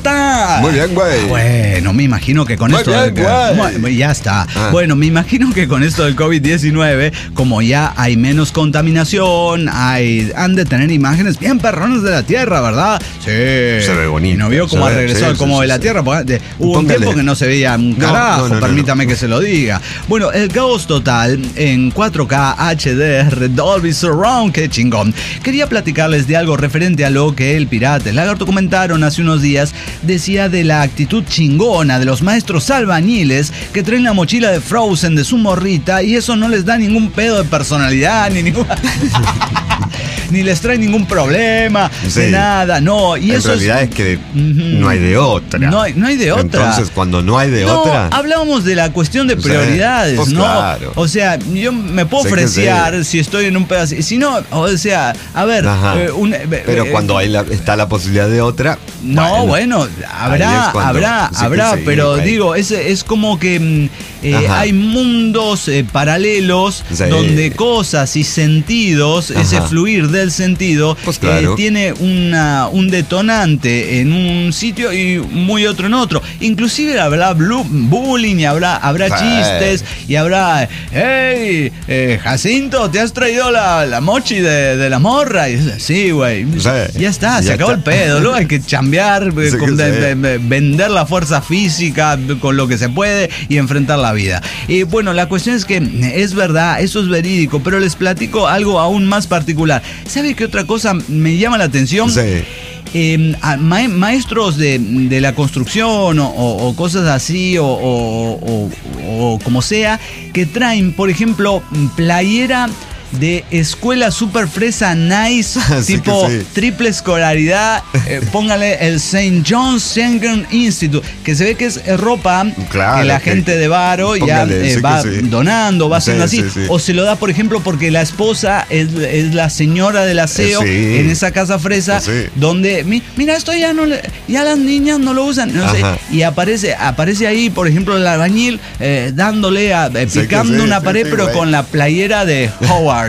Muy bien, güey. Bueno, me imagino que con Muy esto... bien, güey. Ya está. Ah. Bueno, me imagino que con esto del COVID-19, como ya hay menos contaminación, han de tener imágenes bien perronas de la Tierra, ¿verdad? Sí. Se ve bonito. Y no vio cómo regresó como de la Tierra. Hubo un tiempo que no se veía un carajo, permítame que se lo diga. Bueno, el caos total en 4K HDR Dolby Surround, qué chingón. Quería platicarles de algo referente a lo que el Pirata el Lagarto comentaron hace unos días. Decía de la actitud chingona de los maestros albañiles que traen la mochila de Frozen de su morrita y eso no les da ningún pedo de personalidad ni ningún... ni les trae ningún problema, sí, de nada, no. Y en eso realidad es que no hay de otra. No hay de otra. Entonces, cuando no hay de otra... Hablábamos de la cuestión de prioridades, pues ¿no? Claro. O sea, yo me puedo ofrecer si estoy en un pedazo. Si no, o sea, a ver... pero cuando está la posibilidad de otra... No, bueno, habrá, seguir, pero ahí. Digo, es como que hay mundos paralelos donde cosas y sentidos, ese fluir del sentido, pues claro, tiene un detonante en un sitio y muy otro en otro. Inclusive habrá bullying y habrá chistes y habrá, hey, Jacinto, ¿te has traído la mochi de la morra? Y, sí, güey, ya está, se acabó el pedo, ¿no? Hay que chambear, vender la fuerza física con lo que se puede y enfrentar la vida. Y bueno, la cuestión es que es verdad, eso es verídico, pero les platico algo aún más particular. ¿Sabe qué otra cosa me llama la atención? Sí. Maestros de la construcción o cosas así o como sea, que traen, por ejemplo, playera de escuela super fresa nice, tipo triple escolaridad, póngale el St. John's Schengen Institute, que se ve que es ropa que la gente de varo ya va donando, va haciendo así, o se lo da, por ejemplo, porque la esposa es la señora del aseo en esa casa fresa, donde, mira, esto ya las niñas no lo usan, no sé, y aparece ahí, por ejemplo, el albañil dándole, picando una pared, pero con la playera de Howard.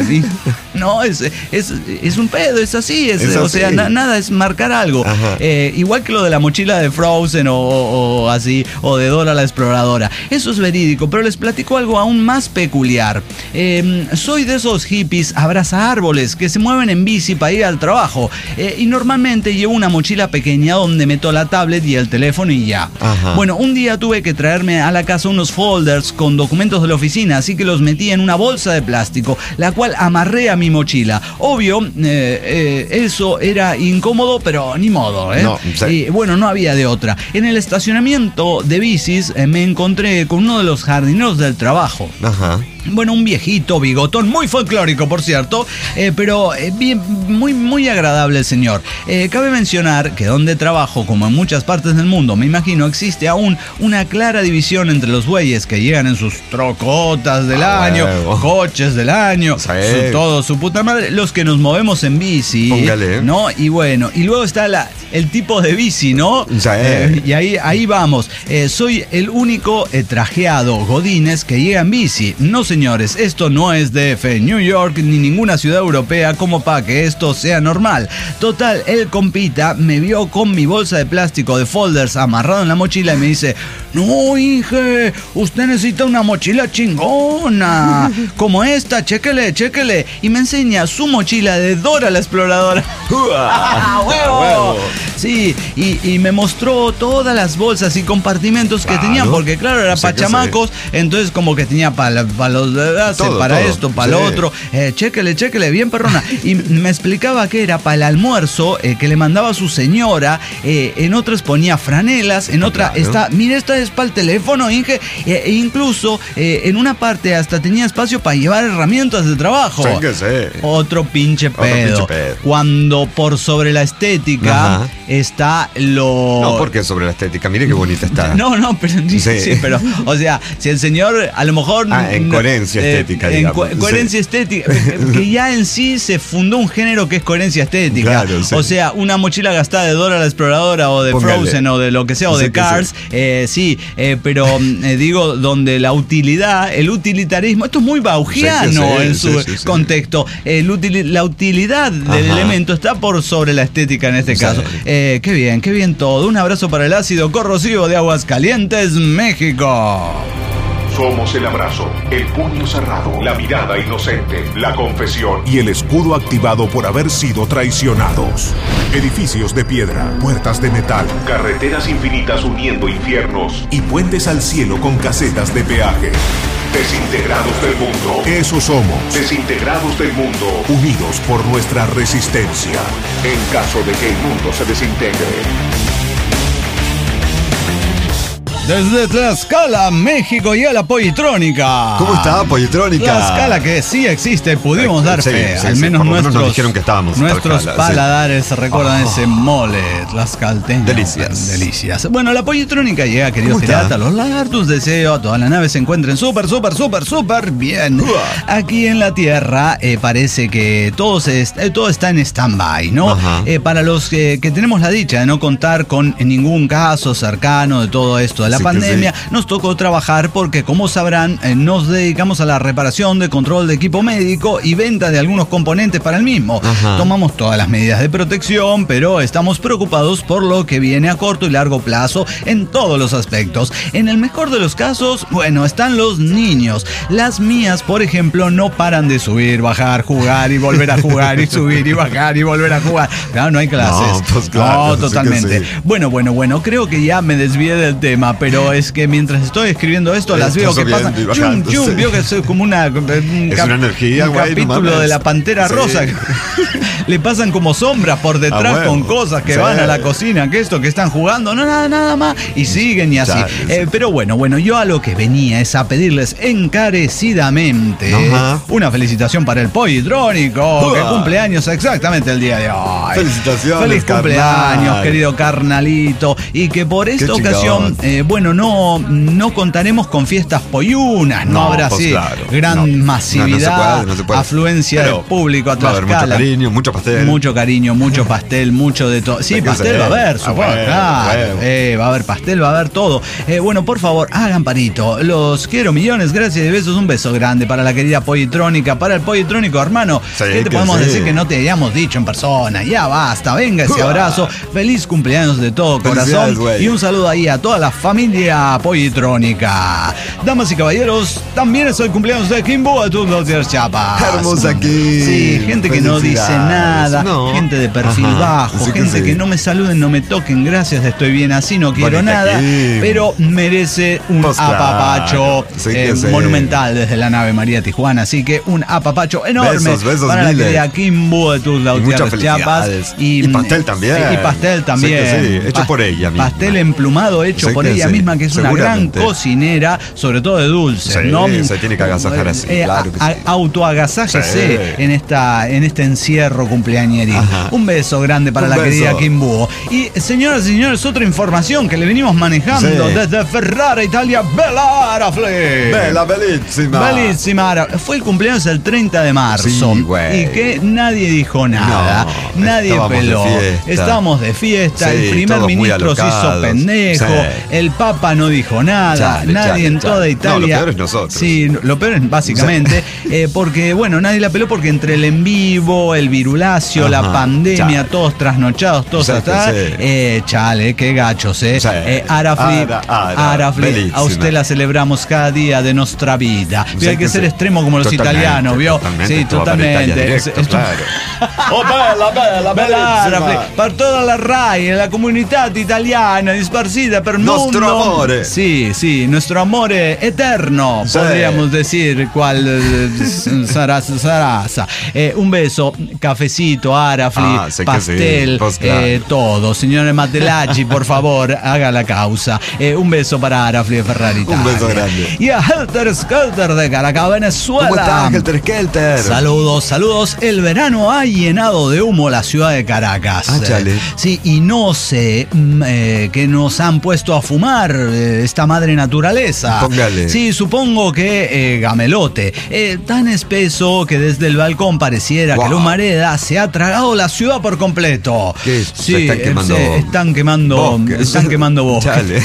No, es un pedo, es así, o sea, nada, es marcar algo. Igual que lo de la mochila de Frozen o así, o de Dora la Exploradora. Eso es verídico, pero les platico algo aún más peculiar. Soy de esos hippies abraza árboles que se mueven en bici para ir al trabajo, y normalmente llevo una mochila pequeña donde meto la tablet y el teléfono y ya. Bueno, un día tuve que traerme a la casa unos folders con documentos de la oficina, así que los metí en una bolsa de plástico, la cual amarré a mi mochila. Obvio, eso era incómodo, pero ni modo, ¿eh? Y bueno, no había de otra. En el estacionamiento de bicis me encontré con uno de los jardineros del trabajo. Bueno, un viejito bigotón, muy folclórico, por cierto, pero bien, muy agradable el señor. Cabe mencionar que donde trabajo, como en muchas partes del mundo, me imagino, existe aún una clara división entre los güeyes que llegan en sus trocotas del año, coches del año, todo su puta madre, los que nos movemos en bici, ¿no? Y bueno, y luego está el tipo de bici, ¿no? Y ahí vamos. Soy el único trajeado godines que llega en bici. No, señores, esto no es DF, New York ni ninguna ciudad europea como para que esto sea normal. Total, el compita me vio con mi bolsa de plástico de folders amarrado en la mochila y me dice: no, Inge, usted necesita una mochila chingona como esta, chéquele. Y me enseña su mochila de Dora la Exploradora. ¡Huevo! Sí, y me mostró todas las bolsas y compartimentos que tenían, porque claro, era para chamacos, entonces como que tenía para los de edad, para esto, para lo otro. Chéquele, bien perrona. Y me explicaba que era para el almuerzo que le mandaba a su señora, en otras ponía franelas, en otra mira, esta es para el teléfono, Inge, e incluso en una parte hasta tenía espacio para llevar herramientas de trabajo. Otro pinche pedo. Cuando por sobre la estética está lo... No, porque sobre la estética, mire qué bonita está. No, pero sí, pero, o sea, si el señor a lo mejor... en coherencia estética, digamos. Coherencia estética, que ya en sí se fundó un género que es coherencia estética. O sea, una mochila gastada de Dora la Exploradora o de Frozen o de lo que sea, o de Cars, sí, sí, pero digo, donde la utilidad, el utilitarismo, esto es muy baugiano en su contexto. La utilidad del elemento está por sobre la estética en este caso. Qué bien todo. Un abrazo para el ácido corrosivo de Aguascalientes, México. Somos el abrazo, el puño cerrado, la mirada inocente, la confesión y el escudo activado por haber sido traicionados. Edificios de piedra, puertas de metal, carreteras infinitas uniendo infiernos y puentes al cielo con casetas de peaje. Desintegrados del mundo. Eso somos. Desintegrados del mundo. Unidos por nuestra resistencia. En caso de que el mundo se desintegre. Desde Tlaxcala, México, y a la Pollitrónica. ¿Cómo está, Pollitrónica? Tlaxcala, que sí existe, pudimos dar fe. Al menos nos dijeron que estábamos nuestros paladares recuerdan ese mole tlaxcalteño. Delicias. Bueno, la Pollitrónica llega, queridos piratas. Los lagartos deseo, toda la nave se encuentren súper bien. Aquí en la Tierra parece que todo está en stand-by, ¿no? Para los que tenemos la dicha de no contar con ningún caso cercano de todo esto de la pandemia, nos tocó trabajar porque, como sabrán, nos dedicamos a la reparación de control de equipo médico y venta de algunos componentes para el mismo. Tomamos todas las medidas de protección, pero estamos preocupados por lo que viene a corto y largo plazo en todos los aspectos. En el mejor de los casos, bueno, están los niños. Las mías, por ejemplo, no paran de subir, bajar, jugar y volver a jugar y subir y bajar y volver a jugar. Claro, no hay clases. No, totalmente. Bueno, creo que ya me desvié del tema, pero es que mientras estoy escribiendo esto, las veo que pasan. Veo que es como una energía, un capítulo de la Pantera Rosa. Le pasan como sombras por detrás con cosas que van a la cocina, que están jugando, no nada más, y siguen y así. Pero bueno, yo a lo que venía es a pedirles encarecidamente una felicitación para el Pollitrónico, que cumple años exactamente el día de hoy. Felicitaciones. Feliz cumpleaños, querido carnalito, y que por esta ocasión, no contaremos con fiestas pollunas, no habrá así gran masividad, no se puede. Afluencia de público a Tlaxcala. Mucho cariño, mucho pastel, mucho de todo. Sí, pastel va a haber, supongo, claro. Va a haber pastel, va a haber todo. Bueno, por favor, hagan parito. Los quiero millones, gracias y besos. Un beso grande para la querida Pollitrónica, para el Pollitrónico, hermano. ¿Qué te podemos decir que no te hayamos dicho en persona? Ya basta, venga ese abrazo. Feliz cumpleaños de todo corazón. Y un saludo ahí a toda la familia Pollitrónica. Damas y caballeros, también es el cumpleaños de Kimbo de Tuxtla Chiapas. Hermosa aquí. Sí, gente que no dice nada, gente de perfil bajo, gente que no me saluden, no me toquen, gracias, estoy bien así, no quiero nada, pero merece un apapacho monumental desde la nave María Tijuana. Así que un apapacho enorme para la querida Kimbo de Tuxtla Chiapas. Y pastel también. Y pastel también. Hecho por ella misma. Pastel emplumado hecho por ella misma, que es una gran cocinera, sobre todo de dulces, ¿no? Se tiene que agasajar así, claro que sí. Autoagasájese en este encierro cumpleañeril. Un beso grande para la querida Kimbo. Y señoras y señores, otra información que le venimos manejando desde Ferrara, Italia, Bella Arafli. Bellissima. Fue el cumpleaños el 30 de marzo. Y que nadie dijo nada. Nadie peló. Estábamos de fiesta. El primer ministro se hizo pendejo. El Papa no dijo nada. Nadie en toda Italia. No, lo peor es nosotros. Sí, lo peor es básicamente porque, nadie la peló porque entre el en vivo, el virulacio, la pandemia, todos trasnochados, todos hasta. Chale, qué gachos, Arafli, a usted la celebramos cada día de nuestra vida. Hay que ser extremo como los italianos, ¿vio? Sí, totalmente. Bella Arafli, para toda la RAI, la comunidad italiana disparsida per il mondo. Nuestro amore. Sí, nuestro amore eterno, podríamos decir cuál sarà. Un beso, cafecito, Arafli, pastel, todo. Señores Matelacci, por favor, haga la causa. Un beso para Arafli de Ferrari Italia. Un beso grande. Y a Helter Skelter de Caracas, Venezuela. ¿Cómo está, Helter Skelter? Saludos. El verano ha llenado de humo la ciudad de Caracas. Sí, y no sé que nos han puesto a fumar esta madre naturaleza. Póngale. Sí, supongo que gamelote. Tan espeso que desde el balcón pareciera que la humareda se ha tragado la ciudad por completo. Sí, están quemando bosque.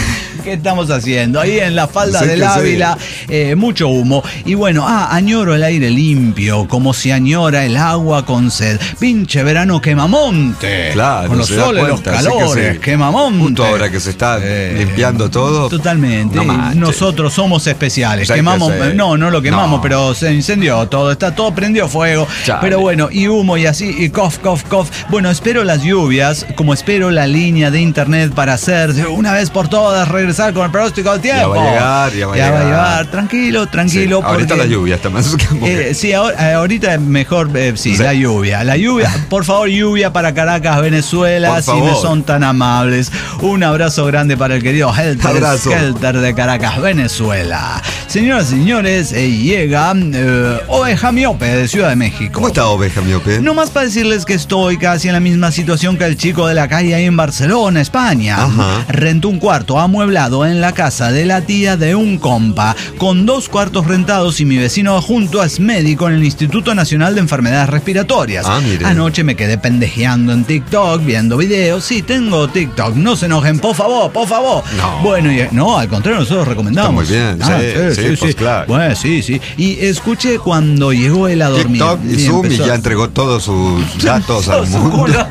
¿Qué estamos haciendo? Ahí en la falda Sí del que Ávila, mucho humo. Y bueno, añoro el aire limpio, como se añora el agua con sed. Pinche verano quemamonte. Claro, con los se da soles, los cuenta, sí que calores, sí. quemamonte. Justo ahora que se está limpiando todo. Totalmente. No manches. Nosotros somos especiales. Sí que Quemamos, sí. no lo quemamos, No. pero se incendió todo, está todo prendió fuego. Chale. Pero bueno, y humo y así, y cough. Bueno, espero las lluvias, como espero la línea de internet para hacer de una vez por todas regresar con el pronóstico del tiempo. Ya va a llegar, ya va a va a llegar. llegar. Tranquilo. Sí, ahorita porque- la lluvia está más. Sí, ahorita mejor, sí, Sí. la lluvia. Por favor, lluvia para Caracas, Venezuela, Por si me favor. son tan amables. Un abrazo grande para el querido Helter Abrazo. Skelter de Caracas, Venezuela. Señoras y señores, llega Oveja Miope de Ciudad de México. ¿Cómo está Oveja Miope? No más para decirles que estoy casi en la misma situación que el chico de la calle ahí en Barcelona, España. Ajá. Rentó un cuarto amueblado en la casa de la tía de un compa, con 2 cuartos rentados y mi vecino adjunto es médico en el Instituto Nacional de Enfermedades Respiratorias. Ah, mire. Anoche me quedé pendejeando en TikTok, viendo videos. Sí, tengo TikTok, no se enojen, por favor. No. Bueno, no, al contrario, nosotros recomendamos. Está muy bien, sí, pues claro. Bueno, sí. Y escuché cuando llegó él a dormir. TikTok y Zoom y empezó- ya entregó todos sus datos al Su mundo. culo.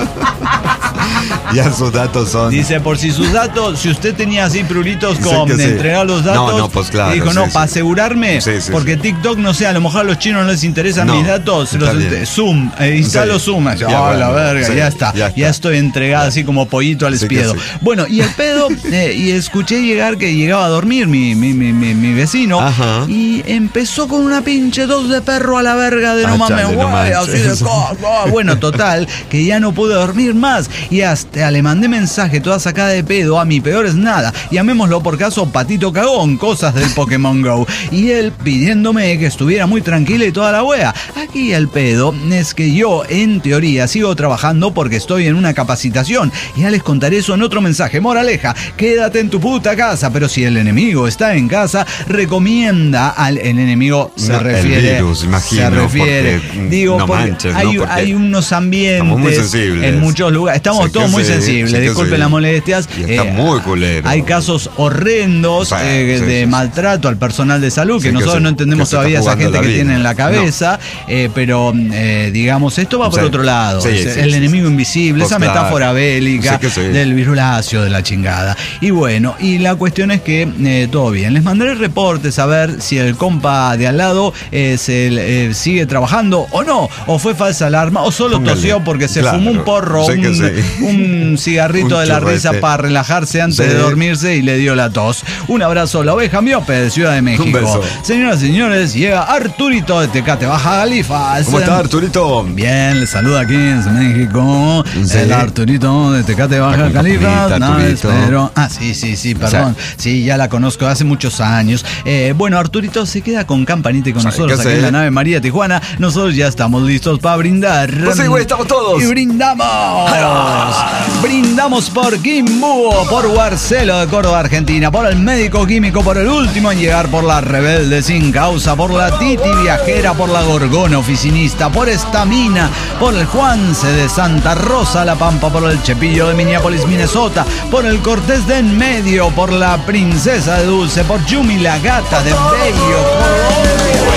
Ya sus datos son. Dice, por si sus datos, si usted tenía así prulitos Sí con que sí. entregar los datos, No, pues claro, dijo, sí, no, sí. para asegurarme, Sí, sí, porque sí. TikTok, no sé, a lo mejor a los chinos no les interesan No, mis datos, está bien. Zoom, instalo Sí. Zoom, Ya, la bueno, verga, sí, ya está, ya estoy entregada así como pollito al Sí que espiedo. sí. Bueno, y el pedo, y escuché llegar que llegaba a dormir mi vecino, Ajá. y empezó con una pinche tos de perro a la verga de no mames, chale, no güey, así de manches. bueno, total, que ya no pude dormir más y hasta le mandé mensaje toda sacada de pedo a mi peor es nada, llamémoslo por caso Patito Cagón, cosas del Pokémon GO, y él pidiéndome que estuviera muy tranquila y toda la wea. Aquí el pedo es que yo en teoría sigo trabajando porque estoy en una capacitación, ya les contaré eso en otro mensaje. Moraleja, quédate en tu puta casa, pero si el enemigo está en casa, recomienda al el enemigo, se No, el refiere, virus, imagino, se refiere, porque, digo, no porque manches, hay, ¿no? Porque hay unos ambientes estamos muy sensibles. en muchos lugares, estamos Sí que todos muy sí, sensibles, sí que disculpen sí. las molestias. Y está muy culero. Hay casos horrendos Sí, de sí. maltrato al personal de salud, que Sí que nosotros sí, no entendemos que se todavía está esa gente jugando la que vida. tiene en la cabeza, pero digamos, esto va por Sí. otro lado. Sí, Es sí, el sí, enemigo sí. invisible, Pues esa claro. metáfora bélica Sí que sí. del virulacio de la chingada. Y bueno, y la cuestión es que todo bien. Les mandaré reportes a ver si el compa de al lado sigue trabajando o no, o fue falsa alarma, o solo Póngale. tosió porque se Claro. fumó un porro, Sí que sí. un cigarrito Un de la churrete. risa para relajarse antes Sí. de dormirse y le dio la tos. Un abrazo a la Oveja Miope de Ciudad de México. Un beso. Señoras y señores, llega Arturito de Tecate Baja Galifas. ¿Cómo está Arturito? Bien, les saluda aquí en México. Sí. El Arturito de Tecate Baja Está con Califas. capulita, No, Arturito. espero. Sí, perdón. Sí, ya la conozco hace muchos años. Bueno, Arturito se queda con campanita y con Sí, nosotros ¿qué aquí sé? en la nave María Tijuana. Nosotros ya estamos listos para brindar. Pues sí, güey, estamos todos. Y brindamos. Brindamos por Kimbu, por Guarcelo de Córdoba, Argentina, por el médico químico, por el último en llegar, por la rebelde sin causa, por la Titi viajera, por la Gorgona oficinista, por Estamina, por el Juanse de Santa Rosa, La Pampa, por el Chepillo de Minneapolis, Minnesota, por el Cortés de En Medio, por la Princesa de Dulce, por Yumi la Gata de Bello, Colombia.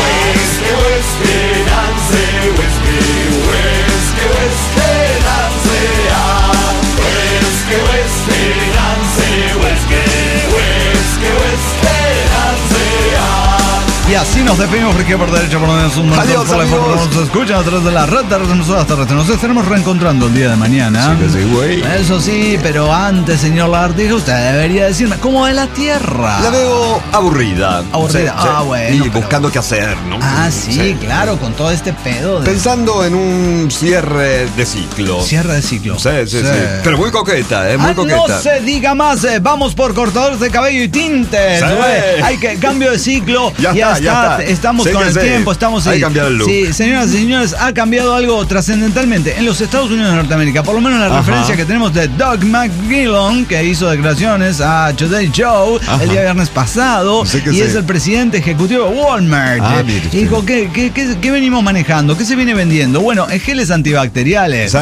Y así nos despedimos, porque por derecho, por donde un Adiós, por la amigos. forma nos escuchan a través de la red de emisoras terrestres. Nos estaremos reencontrando el día de mañana. Sí que sí, güey. Eso sí, pero antes, señor Lagartija, usted debería decirme cómo es la Tierra. La veo aburrida. Aburrida. Ah, bueno, Y pero- buscando qué hacer, ¿no? Ah, sí, claro, con todo este pedo de Pensando en un cierre de ciclo. cierre de ciclo. Sí. Pero muy coqueta, muy coqueta. No se diga más, vamos por cortadores de cabello y tintes. Sí. Hay que cambio de ciclo. Ya está, Estamos con el tiempo, estamos ahí. Cambiar el look. Sí, señoras y señores, ha cambiado algo trascendentalmente en los Estados Unidos de Norteamérica. Por lo menos la referencia que tenemos de Doug McMillon, que hizo declaraciones a Today Show el día viernes pasado, y es el presidente ejecutivo de Walmart. Y dijo, ¿qué venimos manejando? ¿Qué se viene vendiendo? Bueno, geles antibacteriales.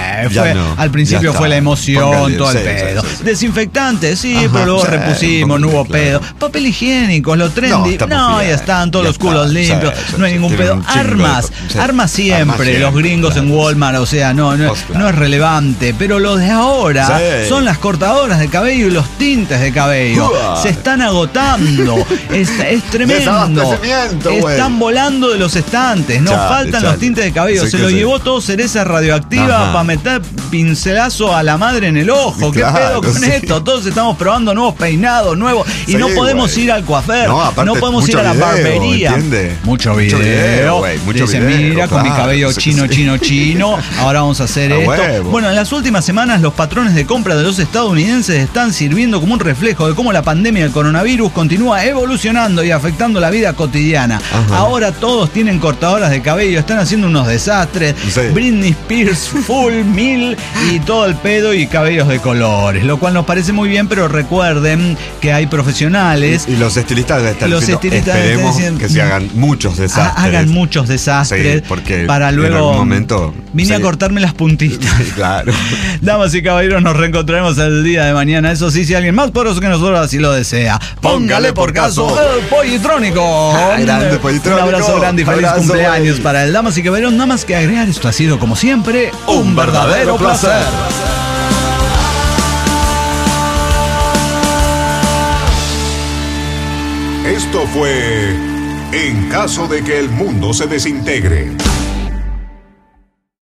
Al principio fue la emoción, todo el pedo. Desinfectantes, pero luego repusimos, no hubo pedo. Papel higiénico, lo trendy. No, ya están todos los culos limpios, no hay ningún pedo. Armas siempre, los gringos en Walmart, o sea, no es relevante. Pero lo de ahora son las cortadoras de cabello y los tintes de cabello. Se están agotando. Es tremendo. Están volando de los estantes. Nos faltan los tintes de cabello. Se lo llevó todo cereza radioactiva para meter pincelazo a la madre en el ojo. ¿Qué pedo con esto? Todos estamos probando nuevos peinados, nuevos. Y no podemos ir al coafer. No podemos ir a la barbería. Mucho video. Dice, mira, con mi cabello chino. Ahora vamos a hacer esto. Bueno, en las últimas semanas los patrones de compra de los estadounidenses están sirviendo como un reflejo de cómo la pandemia del coronavirus continúa evolucionando y afectando la vida cotidiana. Ahora todos tienen cortadoras de cabello, están haciendo unos desastres. Britney Spears, Full Mil y todo el pedo y cabellos de colores, lo cual nos parece muy bien, pero recuerden que hay profesionales. Y los estilistas deben estar diciendo, esperemos que se hagan muchos desastres. Hagan muchos desastres porque para luego. En algún momento vine a cortarme las puntitas. Claro. Damas y caballeros, nos reencontraremos el día de mañana. Eso sí, si alguien más poderoso que nosotros así lo desea, póngale por caso el Pollitrónico. Grande Pollitrónico. Un abrazo grande y feliz cumpleaños para él. Damas y caballeros, nada más que agregar, esto ha sido como siempre un verdadero placer. Esto fue En caso de que el mundo se desintegre.